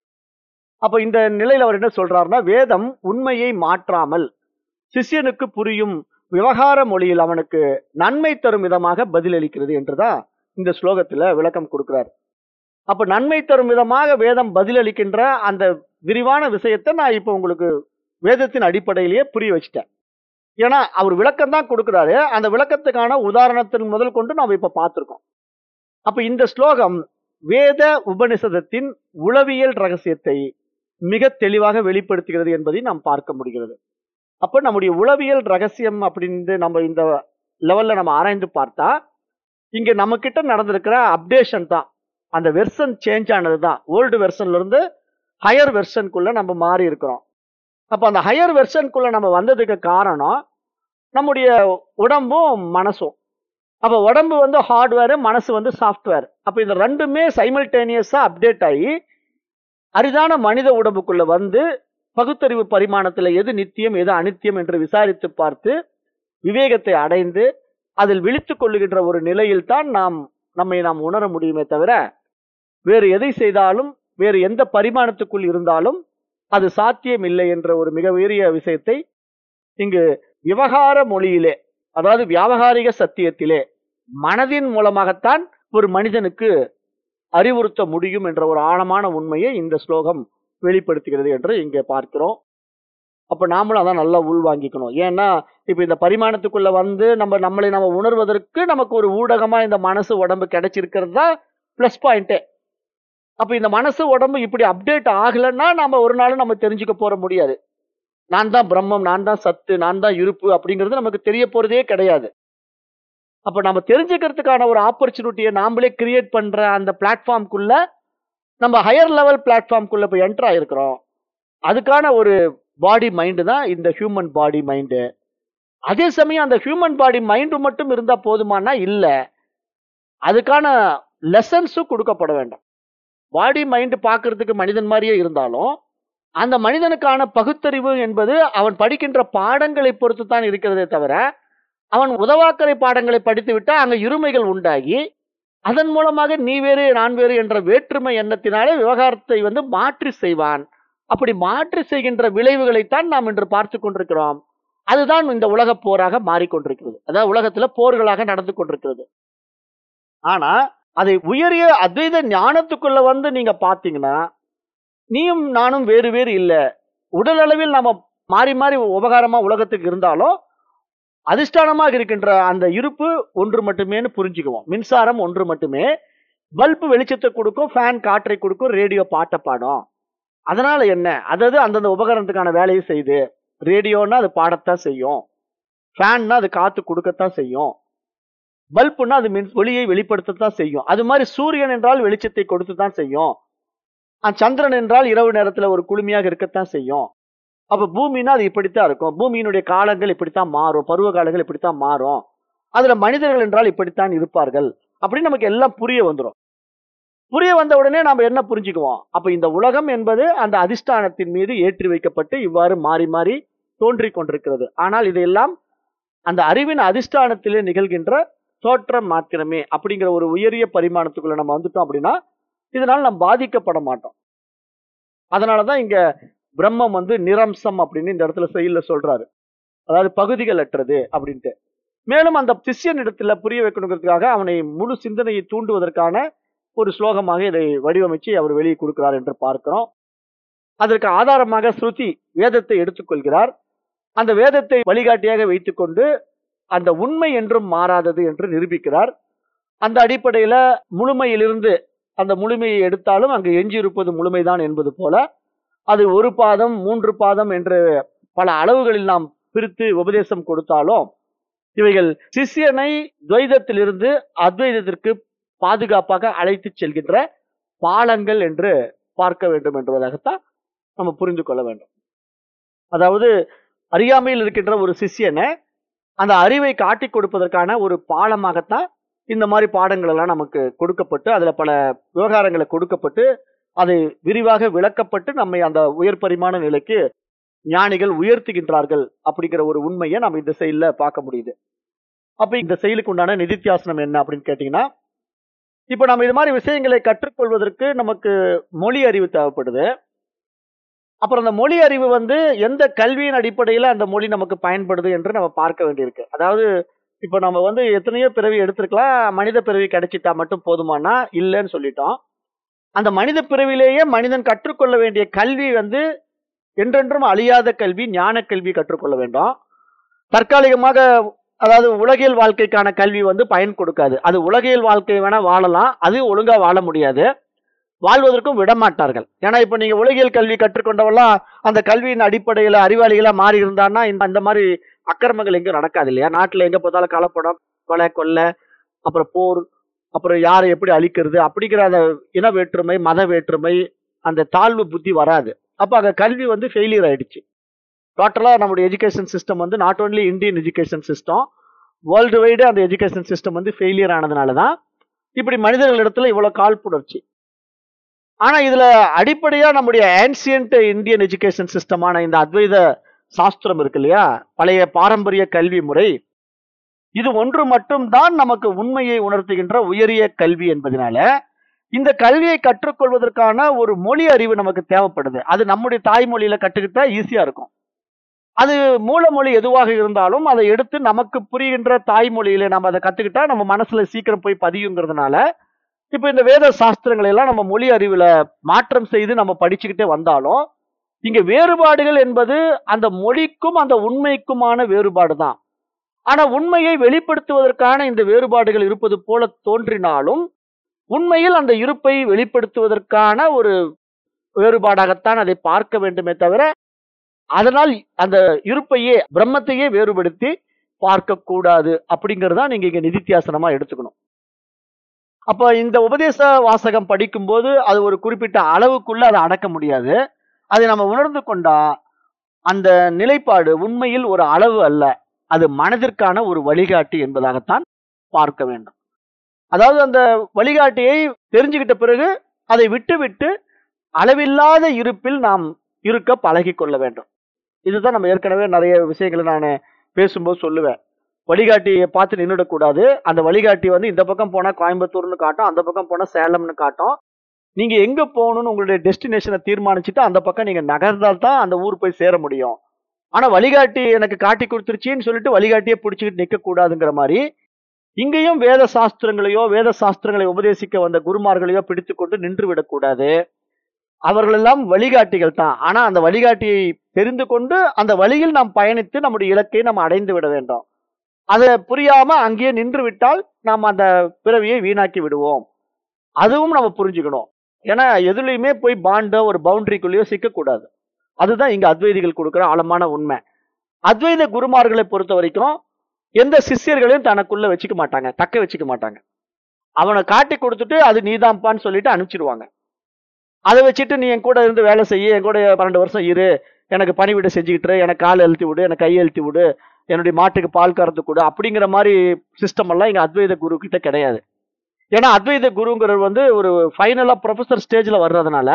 அப்ப இந்த நிலையில அவர் என்ன சொல்றாருன்னா வேதம் உண்மையை மாற்றாமல் சிஷ்யனுக்கு புரியும் விவகார மொழியில் அவனுக்கு நன்மை தரும் விதமாக பதிலளிக்கிறது என்றுதான் இந்த ஸ்லோகத்துல விளக்கம் கொடுக்கிறார். அப்ப நன்மை தரும் விதமாக வேதம் பதிலளிக்கின்ற அந்த விரிவான விஷயத்தை நான் இப்ப உங்களுக்கு வேதத்தின் அடிப்படையிலேயே புரிய வச்சுட்டேன். ஏன்னா அவர் விளக்கம் தான் கொடுக்கிறாரு. அந்த விளக்கத்துக்கான உதாரணத்தின் முதல் கொண்டு நாம் இப்ப பார்த்திருக்கோம். அப்ப இந்த ஸ்லோகம் வேத உபனிஷதத்தின் உளவியல் ரகசியத்தை மிக தெளிவாக வெளிப்படுத்துகிறது என்பதை நாம் பார்க்க முடிகிறது. அப்ப நம்முடைய உளவியல் ரகசியம் அப்படின்னு நம்ம இந்த லெவல்ல நம்ம ஆராய்ந்து பார்த்தா இங்க நம்ம கிட்ட நடந்திருக்கிற அப்டேஷன் தான், அந்த வெர்ஷன் சேஞ்ச் ஆனது தான். ஓல்டு வெர்ஷன்ல இருந்து ஹையர் வெர்ஷனுக்குள்ள நம்ம மாறி இருக்கிறோம். அப்ப அந்த ஹையர் வெர்ஷனுக்குள்ள நம்ம வந்ததுக்கு காரணம் நம்முடைய உடம்பும் மனசும். அப்ப உடம்பு வந்து ஹார்ட்வேர், மனசு வந்து சாஃப்ட்வேர். அப்ப இந்த ரெண்டுமே சைமல்டேனியஸா அப்டேட் ஆகி அரிதான மனித உடம்புக்குள்ள வந்து பகுத்தறிவு பரிமாணத்துல எது நித்தியம் எது அனித்தியம் என்று விசாரித்து பார்த்து விவேகத்தை அடைந்து அதில் விழித்துக் கொள்ளுகின்ற ஒரு நிலையில் தான் நம்மை உணர முடியுமே தவிர, வேறு எதை செய்தாலும் வேறு எந்த பரிமாணத்துக்குள் இருந்தாலும் அது சாத்தியம் இல்லை என்ற ஒரு மிக உயரிய விஷயத்தை இங்கு விவகார மொழியிலே, அதாவது வியாவகாரிக சத்தியத்திலே மனதின் மூலமாகத்தான் ஒரு மனிதனுக்கு அறிவுறுத்த முடியும் என்ற ஒரு ஆழமான உண்மையை இந்த ஸ்லோகம் வெளிப்படுத்துகிறது என்று இங்கே பார்க்கிறோம். அப்ப நாமளும் அதான் நல்லா உள்வாங்கிக்கணும். ஏன்னா இப்ப இந்த பரிமாணத்துக்குள்ள வந்து நம்மளை உணர்வதற்கு நமக்கு ஒரு ஊடகமா இந்த மனசு உடம்பு கிடைச்சிருக்கிறது தான் பிளஸ் பாயிண்டே. அப்ப இந்த மனசு உடம்பு இப்படி அப்டேட் ஆகலைன்னா நாம ஒரு நாளும் நம்ம தெரிஞ்சுக்க போற முடியாது. நான் தான் பிரம்மம், நான் தான் சத்து, நான் தான் இருப்பு அப்படிங்கிறது நமக்கு தெரிய போறதே கிடையாது. அப்ப நம்ம தெரிஞ்சுக்கிறதுக்கான ஒரு ஆப்பர்ச்சுனிட்டியை நாமளே கிரியேட் பண்ற அந்த பிளாட்ஃபார்ம்குள்ள நம்ம ஹையர் லெவல் பிளாட்ஃபார்ம்குள்ள போய் என்டர் ஆயிருக்கிறோம். அதுக்கான ஒரு பாடி மைண்டு தான் இந்த ஹியூமன் பாடி மைண்டு. அதே சமயம் அந்த ஹியூமன் பாடி மைண்டு மட்டும் இருந்தா போதுமானா இல்ல, அதுக்கான லெசன்ஸும் கொடுக்கப்பட வேண்டும். பாடி மைண்டு பார்க்கறதுக்கு மனிதன் மாதிரியே இருந்தாலும் அந்த மனிதனுக்கான பகுத்தறிவு என்பது அவன் படிக்கின்ற பாடங்களை பொறுத்து தான் இருக்கிறதே தவிர, அவன் உதவாக்கரை பாடங்களை படித்து விட்டா அங்க இருமைகள் உண்டாகி அதன் மூலமாக நீ வேறு நான் வேறு என்ற வேற்றுமை எண்ணத்தினாலே விவகாரத்தை வந்து மாற்றி செய்வான். அப்படி மாற்றி செய்கின்ற விளைவுகளைத்தான் நாம் இன்று பார்த்து கொண்டிருக்கிறோம். அதுதான் இந்த உலக போராக மாறிக்கொண்டிருக்கிறது. அதாவது உலகத்துல போர்களாக நடந்து கொண்டிருக்கிறது. ஆனா அதை உயரிய அத்வைத ஞானத்துக்குள்ள வந்து நீங்க பாத்தீங்கன்னா, நீயும் நானும் வேறு வேறு இல்ல. உடல் அளவில் நாம மாறி மாறி உபகாரமா உலகத்துக்கு இருந்தாலும் அதிஷ்டானமாக இருக்கின்ற அந்த இருப்பு ஒன்று மட்டுமேன்னு புரிஞ்சுக்குவோம். மின்சாரம் ஒன்று மட்டுமே. பல்பு வெளிச்சத்தை கொடுக்கும், ஃபேன் காற்றை கொடுக்கும், ரேடியோ பாட்டை பாடும். அதனால என்ன, அதாவது அந்தந்த உபகரணத்துக்கான வேலையை செய்யுது. ரேடியோன்னா அது பாடத்தான் செய்யும், ஃபேன்னா அது காத்து கொடுக்கத்தான் செய்யும், பல்புன்னா அது ஒளியை வெளிப்படுத்தத்தான் செய்யும். அது மாதிரி சூரியன் என்றால் வெளிச்சத்தை கொடுத்து தான் செய்யும், சந்திரன் என்றால் இரவு நேரத்துல ஒரு குளுமையாக இருக்கத்தான் செய்யும். அப்ப பூமின்னா அது இப்படித்தான் இருக்கும், பூமியினுடைய காலங்கள் இப்படித்தான் மாறும், பருவ காலங்கள் இப்படித்தான் மாறும், அதுல மனிதர்கள் என்றால் இப்படித்தான் இருப்பார்கள் அப்படின்னு நமக்கு எல்லாம் புரிய வந்துடும். புரிய வந்த உடனே நாம என்ன புரிஞ்சுக்குவோம், அப்ப இந்த உலகம் என்பது அந்த அதிஷ்டானத்தின் மீது ஏற்றி வைக்கப்பட்டு இவ்வாறு மாறி மாறி தோன்றிக் கொண்டிருக்கிறது. ஆனால் இதையெல்லாம் அந்த அறிவின் அதிஷ்டானத்திலே நிகழ்கின்ற தோற்றம் மாத்திரமே அப்படிங்கிற ஒரு உயரிய பரிமாணத்துக்குள்ள நம்ம வந்துட்டோம் அப்படின்னா இதனால நம்ம பாதிக்கப்பட மாட்டோம். அதனாலதான் இங்க பிரம்மம் வந்து நிரம்சம் அப்படின்னு இந்த இடத்துல செயல்ல சொல்றாரு, அதாவது பகுதிகள் அற்றது அப்படின்ட்டு. மேலும் அந்த சிஷ்யன் இடத்துல புரிய வைக்கணுங்கிறதுக்காக அவனை முழு சிந்தனையை தூண்டுவதற்கான ஒரு ஸ்லோகமாக இதை வடிவமைச்சு அவர் வெளியே கொடுக்கிறார் என்று பார்க்கிறோம். அதற்கு ஆதாரமாக ஸ்ருதி வேதத்தை எடுத்துக்கொள்கிறார். அந்த வேதத்தை வழிகாட்டியாக வைத்துக்கொண்டு அந்த உண்மை என்றும் மாறாதது என்று நிரூபிக்கிறார். அந்த அடிப்படையில முழுமையிலிருந்து அந்த முழுமையை எடுத்தாலும் அங்கு எஞ்சியிருப்பது முழுமைதான் என்பது போல அது ஒரு பாதம் 3 பாதம் என்று பல அளவுகளில் நாம் பிரித்து உபதேசம் கொடுத்தாலும் இவைகள் சிஷ்யனை துவைதத்திலிருந்து அத்வைதத்திற்கு பாதுகாப்பாக அழைத்து செல்கின்ற பாலங்கள் என்று பார்க்க வேண்டும் என்பதாகத்தான் நம்ம புரிந்து கொள்ள வேண்டும். அதாவது அறியாமையில் இருக்கின்ற ஒரு சிஷ்யனை அந்த அறிவை காட்டி கொடுப்பதற்கான ஒரு பாலமாகத்தான் இந்த மாதிரி பாடங்கள் எல்லாம் நமக்கு கொடுக்கப்பட்டு அதுல பல விவகாரங்களை கொடுக்கப்பட்டு அதை விரிவாக விளக்கப்பட்டு நம்மை அந்த உயர் பரிமாண நிலைக்கு ஞானிகள் உயர்த்துகின்றார்கள் அப்படிங்கிற ஒரு உண்மையை நம்ம இந்த செயல்ல பார்க்க முடியுது. அப்ப இந்த செயலுக்கு உண்டான நிதித்தியாசனம் என்ன அப்படின்னு கேட்டீங்கன்னா, இப்ப நம்ம இது மாதிரி விஷயங்களை கற்றுக்கொள்வதற்கு நமக்கு மொழி அறிவு தேவைப்படுது. அப்புறம் அந்த மொழி அறிவு வந்து எந்த கல்வியின் அடிப்படையில அந்த மொழி நமக்கு பயன்படுது என்று நம்ம பார்க்க வேண்டியிருக்கு. அதாவது இப்ப நம்ம வந்து எத்தனையோ பிறவி எடுத்திருக்கலாம், மனித பிறவி கிடைச்சிட்டா மட்டும் போதுமானா இல்லைன்னு சொல்லிட்டோம். அந்த மனித பிறவிலேயே மனிதன் கற்றுக்கொள்ள வேண்டிய கல்வி வந்து என்றென்றும் அழியாத கல்வி, ஞான கல்வி கற்றுக்கொள்ள வேண்டும். தற்காலிகமாக அதாவது உலகியல் வாழ்க்கைக்கான கல்வி வந்து பயன் கொடுக்காது. அது உலகியல் வாழ்க்கை வேணா வாழலாம், அது ஒழுங்கா வாழ முடியாது, வாழ்வதற்கும் விடமாட்டார்கள். ஏன்னா இப்ப நீங்க உலகியல் கல்வி கற்றுக்கொண்டவெல்லாம் அந்த கல்வியின் அடிப்படையில அறிவாளிகளா மாறி இருந்தான்னா இந்த மாதிரி அக்கிரமங்கள் எங்க நடக்காது இல்லையா? நாட்டுல எங்க போதாலும் கலப்படம், கொலை, கொள்ளை, அப்புறம் போர், அப்புறம் யாரை எப்படி அழிக்கிறது அப்படிங்கிற அந்த இன வேற்றுமை, மத வேற்றுமை, அந்த தாழ்வு புத்தி வராது. அப்ப அங்க கல்வி வந்து ஃபெயிலியர் ஆயிடுச்சு. டோட்டலா நம்முடைய எஜுகேஷன் சிஸ்டம் வந்து not only Indian education system, world wide அந்த எஜுகேஷன் சிஸ்டம் வந்து ஃபெயிலியர் ஆனதுனால தான் இப்படி மனிதர்களிடத்துல இவ்வளவு காழ்ப்புணர்ச்சி. ஆனா இதுல அடிப்படையா நம்முடைய ஆன்சியன்ட் இந்தியன் எஜுகேஷன் சிஸ்டமான இந்த அத்வைத சாஸ்திரம் இருக்கு இல்லையா, பழைய பாரம்பரிய கல்வி முறை, இது ஒன்று மட்டும்தான் நமக்கு உண்மையை உணர்த்துகின்ற உயரிய கல்வி என்பதனால இந்த கல்வியை கற்றுக்கொள்வதற்கான ஒரு மொழி அறிவு நமக்கு தேவைப்படுது. அது நம்முடைய தாய்மொழியில கற்றுக்கிட்டா ஈஸியா இருக்கும். அது மூலமொழி எதுவாக இருந்தாலும் அதை எடுத்து நமக்கு புரிகின்ற தாய்மொழியில நம்ம அதை கத்துக்கிட்டா நம்ம மனசுல சீக்கிரம் போய் பதியுங்கிறதுனால இப்ப இந்த வேத சாஸ்திரங்களை எல்லாம் நம்ம மொழி அறிவுல மாற்றம் செய்து நம்ம படிச்சுக்கிட்டே வந்தாலும் இங்க வேறுபாடுகள் என்பது அந்த மொழிக்கும் அந்த உண்மைக்குமான வேறுபாடு தான். ஆனா உண்மையை வெளிப்படுத்துவதற்கான இந்த வேறுபாடுகள் இருப்பது போல தோன்றினாலும் உண்மையில் அந்த இருப்பை வெளிப்படுத்துவதற்கான ஒரு வேறுபாடாகத்தான் அதை பார்க்க வேண்டுமே தவிர அதனால் அந்த இருப்பையே பிரம்மத்தையே வேறுபடுத்தி பார்க்க கூடாது அப்படிங்கறத நீங்க இங்க நிதித்தியாசனமா எடுத்துக்கணும். அப்ப இந்த உபதேச வாசகம் படிக்கும் போது அது ஒரு குறிப்பிட்ட அளவுக்குள்ள அதை அடக்க முடியாது. அதை நம்ம உணர்ந்து கொண்டா அந்த நிலைப்பாடு உண்மையில் ஒரு அளவு அல்ல, அது மனதிற்கான ஒரு வழிகாட்டி என்பதாகத்தான் பார்க்க வேண்டும். அதாவது அந்த வழிகாட்டியை தெரிஞ்சுக்கிட்ட பிறகு அதை விட்டு விட்டு அளவில்லாத இருப்பில் நாம் இருக்க பழகி கொள்ள வேண்டும். இதுதான் நம்ம ஏற்கனவே நிறைய விஷயங்களை நான் பேசும்போது சொல்லுவேன். வழிகாட்டியை பார்த்து நின்றுடக்கூடாது. அந்த வழிகாட்டி வந்து இந்த பக்கம் போனா கோயம்புத்தூர்னு காட்டும், அந்த பக்கம் போனா சேலம்னு காட்டும். நீங்க எங்க போகணும்னு உங்களுடைய டெஸ்டினேஷனை தீர்மானிச்சுட்டு அந்த பக்கம் நீங்க நகர்ந்தால் தான் அந்த ஊர் போய் சேர முடியும். ஆனா வழிகாட்டி எனக்கு காட்டி கொடுத்துருச்சின்னு சொல்லிட்டு வழிகாட்டியே பிடிச்சிக்கிட்டு நிக்க கூடாதுங்கிற மாதிரி இங்கேயும் வேத சாஸ்திரங்களை உபதேசிக்க வந்த குருமார்களையோ பிடித்து கொண்டு நின்று விடக்கூடாது. அவர்களெல்லாம் வழிகாட்டிகள் தான். ஆனா அந்த வழிகாட்டியை தெரிந்து கொண்டு அந்த வழியில் நாம் பயணித்து நம்முடைய இலக்கை நாம் அடைந்து விட வேண்டும். அதை புரியாம அங்கேயே நின்று விட்டால் நாம் அந்த பிறவியை வீணாக்கி விடுவோம். அதுவும் நம்ம புரிஞ்சுக்கணும். ஏன்னா எதுலையுமே போய் பாண்டோ ஒரு பவுண்டரிக்குள்ளேயோ சிக்கக்கூடாது. அதுதான் இங்க அத்வைதிகள் கொடுக்குற ஆழமான உண்மை. அத்வைத குருமார்களை பொறுத்த வரைக்கும் எந்த சிஷ்யர்களையும் தனக்குள்ள வச்சுக்க மாட்டாங்க, தக்க வச்சுக்க மாட்டாங்க. அவனை காட்டி கொடுத்துட்டு அது நீதான்ப்பான்னு சொல்லிட்டு அனுப்பிச்சிடுவாங்க. அதை வச்சுட்டு நீ என் கூட இருந்து வேலை செய்ய, என் கூட 12 வருஷம் இரு, எனக்கு பணிவிடை செஞ்சுக்கிட்டு, எனக்கு கால் அழுத்தி விடு, எனக்கு கை அழுத்தி விடு, என்னுடைய மாட்டுக்கு பால் கறந்து கொடு, அப்படிங்கிற மாதிரி சிஸ்டம் எல்லாம் இங்க அத்வைத குரு கிட்ட கிடையாது. ஏன்னா அத்வைத குருங்கிறவர் வந்து ஒரு ஃபைனலா ப்ரொஃபஸர் ஸ்டேஜ்ல வர்றதுனால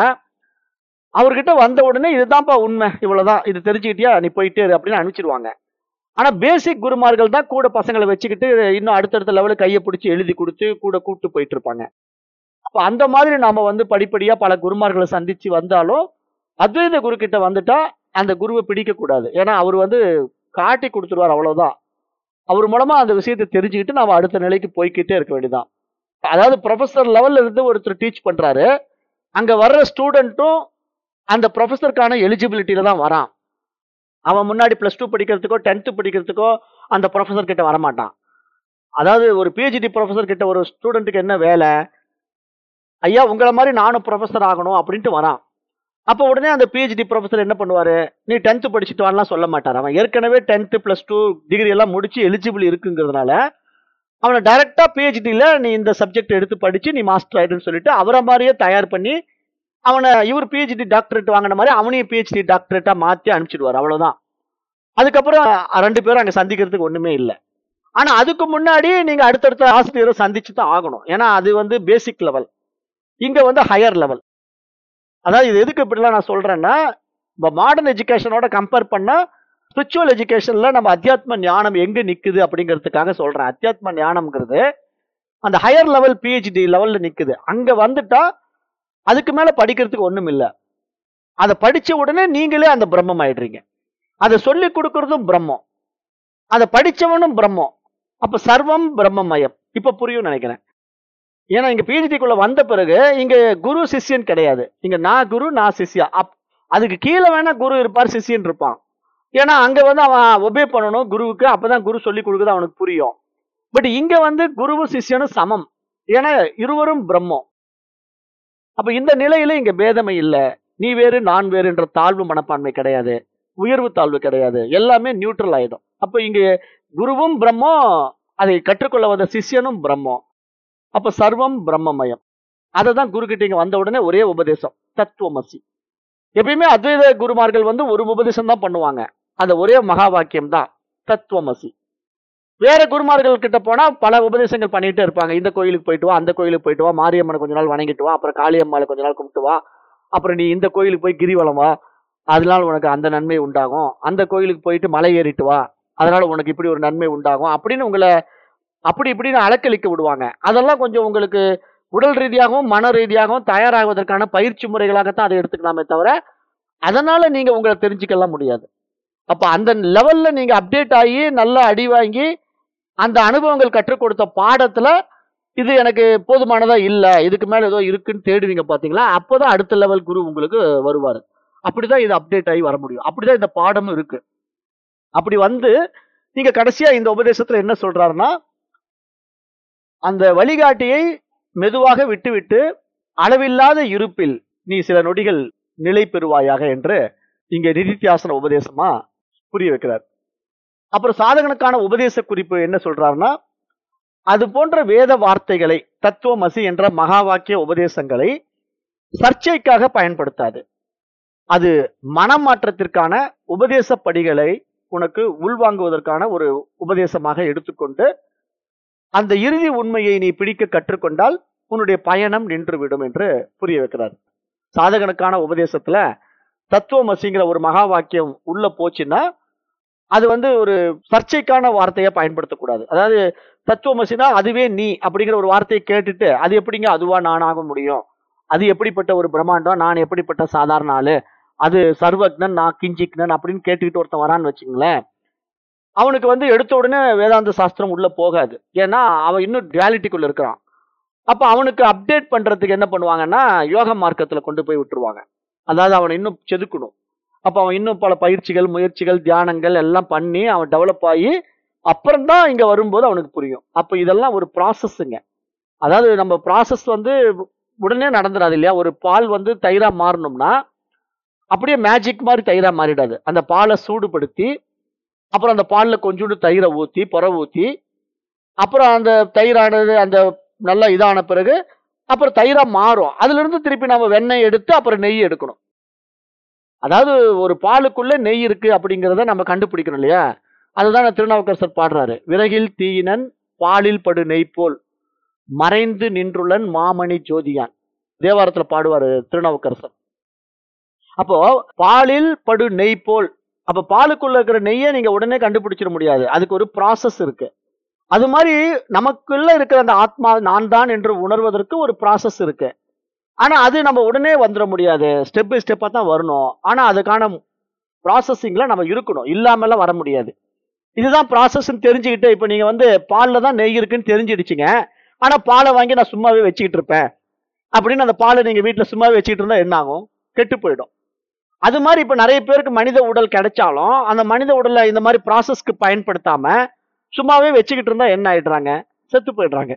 அவர்கிட்ட வந்த உடனே இதுதான்ப்பா உண்மை, இவ்வளவுதான், இது தெரிஞ்சுக்கிட்டியா நீ போயிட்டே இரு அப்படின்னு அனுப்பிச்சிடுவாங்க. ஆனா பேசிக் குருமார்கள் தான் கூட பசங்களை வச்சுக்கிட்டு இன்னும் அடுத்தடுத்த லெவலுக்கு கையை பிடிச்சி எழுதி கொடுத்து கூட கூப்பிட்டு போயிட்டு இருப்பாங்க. அப்ப அந்த மாதிரி நாம வந்து படிப்படியா பல குருமார்களை சந்திச்சு வந்தாலும் அத்வைத குரு கிட்ட வந்துட்டா அந்த குருவை பிடிக்க கூடாது. ஏன்னா அவர் வந்து காட்டி கொடுத்துருவார், அவ்வளவுதான். அவர் மூலமா அந்த விஷயத்தை தெரிஞ்சுக்கிட்டு நாம அடுத்த நிலைக்கு போய்கிட்டே இருக்க வேண்டியதான். அதாவது ப்ரொஃபஸர் லெவல்ல இருந்து ஒருத்தர் டீச் பண்றாரு, அங்க வர்ற ஸ்டூடெண்ட்டும் அந்த ப்ரொஃபஸருக்கான எலிஜிபிலிட்டியில தான் வரான். அவன் முன்னாடி +2 படிக்கிறதுக்கோ 10th படிக்கிறதுக்கோ அந்த ப்ரொஃபஸர் கிட்ட வரமாட்டான். அதாவது ஒரு பிஹெச்டி ப்ரொஃபஸர் கிட்ட ஒரு ஸ்டூடெண்ட்டுக்கு என்ன வேலை, ஐயா உங்களை மாதிரி நானும் ப்ரொஃபஸர் ஆகணும் அப்படின்ட்டு வரான். அப்போ உடனே அந்த பிஹெச்டி ப்ரொஃபஸர் என்ன பண்ணுவாரு, நீ 10th படிச்சுட்டு வரலாம் சொல்ல மாட்டார். அவன் ஏற்கனவே 10th +2 டிகிரி எல்லாம் முடிச்சு எலிஜிபிள் இருக்குங்கிறதுனால அவனை டைரக்டா பிஹெச்டியில நீ இந்த சப்ஜெக்ட் எடுத்து படிச்சு நீ மாஸ்டர் ஆயிடுன்னு சொல்லிட்டு அவரை மாதிரியே தயார் பண்ணி அவனை இவர் பிஹெச்டி டாக்டரேட் வாங்கின மாதிரி அவனையும் பிஹெச்டி டாக்டரேட்டா மாத்தி அனுப்பிச்சிடுவார், அவ்வளவுதான். அதுக்கப்புறம் 2 பேரும் அங்க சந்திக்கிறதுக்கு ஒண்ணுமே இல்லை. ஆனா அதுக்கு முன்னாடி நீங்க அடுத்தடுத்த ஆசிரியரை சந்திச்சு தான் ஆகணும். ஏன்னா அது வந்து பேசிக் லெவல், இங்க வந்து ஹையர் லெவல். அதாவது இது எதுக்கு இப்படிலாம் நான் சொல்றேன்னா, இப்போ மாடர்ன் எஜுகேஷனோட கம்பேர் பண்ணா ஸ்பிரிச்சுவல் எஜுகேஷன்ல நம்ம அத்தியாத்ம ஞானம் எங்க நிக்குது அப்படிங்கிறதுக்காக சொல்றேன். அத்தியாத்ம ஞானம்ங்கிறது அந்த ஹையர் லெவல் பிஹெச்டி லெவல்ல நிக்குது. அங்க வந்துட்டா அதுக்கு மேல படிக்கிறதுக்கு ஒண்ணும் இல்லை. அதை படிச்ச உடனே நீங்களே அந்த பிரம்மம் ஆயிடுறீங்க. அதை சொல்லி கொடுக்கறதும் பிரம்மம், அதை படிச்சவனும் பிரம்மம். அப்ப சர்வம் பிரம்மமயம். இப்ப புரியும் நினைக்கிறேன். ஏன்னா இங்க பிஹெச்டிக்குள்ள வந்த பிறகு இங்க குரு சிஷ்யன் கிடையாது. இங்க நான் குரு நான் சிஷ்யா. அதுக்கு கீழே வேணா குரு இருப்பார், சிஷ்யன் இருப்பான். ஏன்னா அங்க வந்து அவன் ஒபே பண்ணணும் குருவுக்கு, அப்பதான் குரு சொல்லி கொடுக்குறது அவனுக்கு புரியும். பட் இங்க வந்து குருவும் சிஷ்யனும் சமம், ஏன்னா இருவரும் பிரம்மம். அப்ப இந்த நிலையில இங்க பேதமை இல்லை. நீ வேறு நான் வேறு என்ற தாழ்வு மனப்பான்மை கிடையாது, உயர்வு தாழ்வு கிடையாது, எல்லாமே நியூட்ரல் ஆயிடும். அப்ப இங்க குருவும் பிரம்மம், அதை கற்றுக்கொள்ள வந்த சிஷ்யனும் பிரம்மம். அப்ப சர்வம் பிரம்மமயம். அதை தான் குரு கிட்ட இங்க வந்த உடனே ஒரே உபதேசம், தத்துவமசி. எப்பயுமே அத்வைத குருமார்கள் வந்து ஒரு உபதேசம் தான் பண்ணுவாங்க, அந்த ஒரே மகா வாக்கியம் தான் தத்துவமசி. வேற குருமார்கள் கிட்ட போனா பல உபதேசங்கள் பண்ணிட்டே இருப்பாங்க. இந்த கோயிலுக்கு போயிட்டு வா, அந்த கோயிலுக்கு போயிட்டு வா, மாரியம்மனை கொஞ்ச நாள் வணங்கிட்டு வா, அப்புறம் காளியம்மாளை கொஞ்ச நாள் கும்பிட்டு வா, அப்புறம் நீ இந்த கோயிலுக்கு போய் கிரிவலம் வா, அதனால உனக்கு அந்த நன்மை உண்டாகும், அந்த கோயிலுக்கு போயிட்டு மலை ஏறிட்டு வா, அதனால உனக்கு இப்படி ஒரு நன்மை உண்டாகும் அப்படின்னு உங்களை அப்படி இப்படின்னு அலக்களிக்க விடுவாங்க. அதெல்லாம் கொஞ்சம் உங்களுக்கு உடல் ரீதியாகவும் மன ரீதியாகவும் தயாராகுவதற்கான பயிற்சி முறைகளாகத்தான் அதை எடுத்துக்கலாமே தவிர அதனால நீங்க உங்களை தெரிஞ்சுக்கலாம் முடியாது. அப்ப அந்த லெவல்ல நீங்க அப்டேட் ஆகி நல்லா அடி வாங்கி அந்த அனுபவங்கள் கற்றுக் கொடுத்த பாடத்துல இது எனக்கு போதுமானதா இல்ல, இதுக்கு மேல ஏதோ இருக்குன்னு தேடுவீங்க பாத்தீங்களா, அப்பதான் அடுத்த லெவல் குரு உங்களுக்கு வருவாரு. அப்படிதான் இது அப்டேட் ஆகி வர முடியும். அப்படிதான் இந்த பாடமும் இருக்கு. அப்படி வந்து நீங்க கடைசியா இந்த உபதேசத்துல என்ன சொல்றாருன்னா, அந்த வழிகாட்டியை மெதுவாக விட்டுவிட்டு அளவில்லாத இருப்பில் நீ சில நொடிகள் நிலை பெறுவாயாக என்று இங்க நிதித்தியாசன உபதேசமா புரிய வைக்கிறார். அப்புறம் சாதகனுக்கான உபதேச குறிப்பு என்ன சொல்றாருன்னா, அது போன்ற வேத வார்த்தைகளை தத்துவமசி என்ற மகா வாக்கிய உபதேசங்களை சர்ச்சைக்காக பயன்படுத்தாது. அது மனமாற்றத்திற்கான உபதேச படிகளை உனக்கு உள்வாங்குவதற்கான ஒரு உபதேசமாக எடுத்துக்கொண்டு அந்த இறுதி உண்மையை நீ பிடிக்க கற்றுக்கொண்டால் உன்னுடைய பயணம் நின்றுவிடும் என்று புரிய வைக்கிறார். சாதகனுக்கான உபதேசத்துல தத்துவமசிங்கிற ஒரு மகா வாக்கியம் உள்ள போச்சுன்னா அது வந்து ஒரு சர்ச்சைக்கான வார்த்தையை பயன்படுத்தக்கூடாது. அதாவது தத்துவமசினா அதுவே நீ அப்படிங்கிற ஒரு வார்த்தையை கேட்டுட்டு அது எப்படிங்க அதுவா நானாக முடியும், அது எப்படிப்பட்ட ஒரு பிரம்மாண்டம், நான் எப்படிப்பட்ட சாதாரண ஆளு, அது சர்வக்னன் நான் கிஞ்சிக்னன் அப்படின்னு கேட்டுக்கிட்டு ஒருத்தன் வரான்னு வச்சுங்களேன், அவனுக்கு வந்து எடுத்த உடனே வேதாந்த சாஸ்திரம் உள்ள போகாது. ஏன்னா அவன் இன்னும் ரியாலிட்டிக்குள்ள இருக்கிறான். அப்ப அவனுக்கு அப்டேட் பண்றதுக்கு என்ன பண்ணுவாங்கன்னா யோக மார்க்கத்துல கொண்டு போய் விட்டுருவாங்க. அதாவது அவனை இன்னும் செதுக்கணும். அப்ப அவன் இன்னும் பல பயிற்சிகள் முயற்சிகள் தியானங்கள் எல்லாம் பண்ணி அவன் டெவலப் ஆகி அப்புறம்தான் இங்க வரும்போது அவனுக்கு புரியும். அப்ப இதெல்லாம் ஒரு ப்ராசஸ்ங்க. அதாவது நம்ம ப்ராசஸ் வந்து உடனே நடந்துடாது இல்லையா. ஒரு பால் வந்து தயிரா மாறணும்னா அப்படியே மேஜிக் மாதிரி தயிரா மாறிடாது. அந்த பாலை சூடுபடுத்தி அப்புறம் அந்த பால்ல கொஞ்சோண்டு தயிரை ஊத்தி புற ஊத்தி அப்புறம் அந்த தயிரானது அந்த நல்லா இதான பிறகு அப்புறம் தயிரா மாறும். அதுல இருந்து திருப்பி நம்ம வெண்ணெய் எடுத்து அப்புறம் நெய் எடுக்கணும். அதாவது ஒரு பாலுக்குள்ள நெய் இருக்கு அப்படிங்கிறத நம்ம கண்டுபிடிக்கணும் இல்லையா. அதுதான் திருநாவுக்கரசர் பாடுறாரு, விறகில் தீயினன் பாலில் படு நெய் போல் மறைந்து நின்றுள்ளன் மாமணி ஜோதியான். தேவாரத்துல பாடுவாரு திருநாவுக்கரசர். அப்போ பாலில் படு நெய் போல், அப்ப பாலுக்குள்ள இருக்கிற நெய்யை நீங்க உடனே கண்டுபிடிச்சிட முடியாது, அதுக்கு ஒரு ப்ராசஸ் இருக்கு. அது மாதிரி நமக்குள்ள இருக்கிற அந்த ஆத்மா நான் தான் என்று உணர்வதற்கு ஒரு ப்ராசஸ் இருக்கு. ஆனா அது நம்ம உடனே வந்துட முடியாது, ஸ்டெப் பை ஸ்டெப்பா தான் வரணும். ஆனா அதுக்கான ப்ராசஸிங்ல நம்ம இருக்கணும், இல்லாமலாம் வர முடியாது. இதுதான் ப்ராசஸ் தெரிஞ்சுக்கிட்டு இப்ப நீங்க வந்து பால்ல தான் நெய் இருக்குன்னு தெரிஞ்சிடுச்சுங்க, ஆனா பாலை வாங்கி நான் சும்மாவே வச்சுக்கிட்டு இருப்பேன் அப்படின்னு அந்த பாலை நீங்க வீட்டுல சும்மாவே வச்சுக்கிட்டு இருந்தா என்ன ஆகும், கெட்டு போயிடும். அது மாதிரி இப்ப நிறைய பேருக்கு மனித உடல் கிடைச்சாலும் அந்த மனித உடலை இந்த மாதிரி ப்ராசஸ்க்கு பயன்படுத்தாம சும்மாவே வச்சுக்கிட்டு இருந்தா என்ன ஆயிடுறாங்க, செத்து போயிடுறாங்க.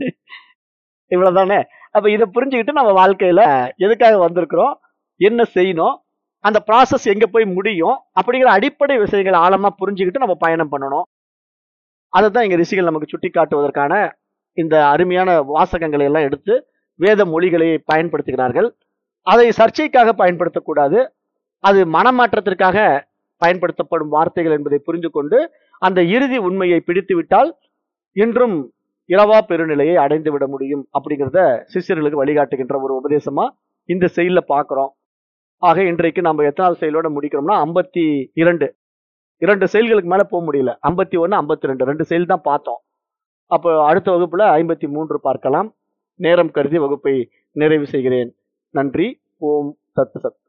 இவ்வளவுதானே. அப்ப இதை புரிஞ்சுக்கிட்டு நம்ம வாழ்க்கையில எதுக்காக வந்திருக்கிறோம், என்ன செய்யணும், அந்த ப்ராசஸ் எங்க போய் முடியும் அப்படிங்கிற அடிப்படை விஷயங்களை ஆழமா புரிஞ்சுக்கிட்டு நம்ம பயணம் பண்ணணும். அதைத்தான் இங்க ரிஷிகள் நமக்கு சுட்டி காட்டுவதற்கான இந்த அருமையான வாசகங்களை எல்லாம் எடுத்து வேத மொழிகளை பயன்படுத்துகிறார்கள். அதை சர்ச்சைக்காக பயன்படுத்தக்கூடாது, அது மனமாற்றத்திற்காக பயன்படுத்தப்படும் வார்த்தைகள் என்பதை புரிந்து கொண்டு அந்த இறுதி உண்மையை பிடித்து விட்டால் இன்றும் இரவா பெருநிலையை அடைந்து விட முடியும் அப்படிங்கிறத சிஷ்யர்களுக்கு வழிகாட்டுகின்ற ஒரு உபதேசமா இந்த செயல பார்க்கிறோம். ஆக இன்றைக்கு நம்ம எத்தனாவது செயலோட முடிக்கிறோம்னா 52. 2 செயல்களுக்கு மேல போக முடியல. 51 52 2 செயல் தான் பார்த்தோம். அப்போ அடுத்த வகுப்புல 53 பார்க்கலாம். நேரம் கருதி வகுப்பை நிறைவு செய்கிறேன். நன்றி. ஓம் சத் சத்.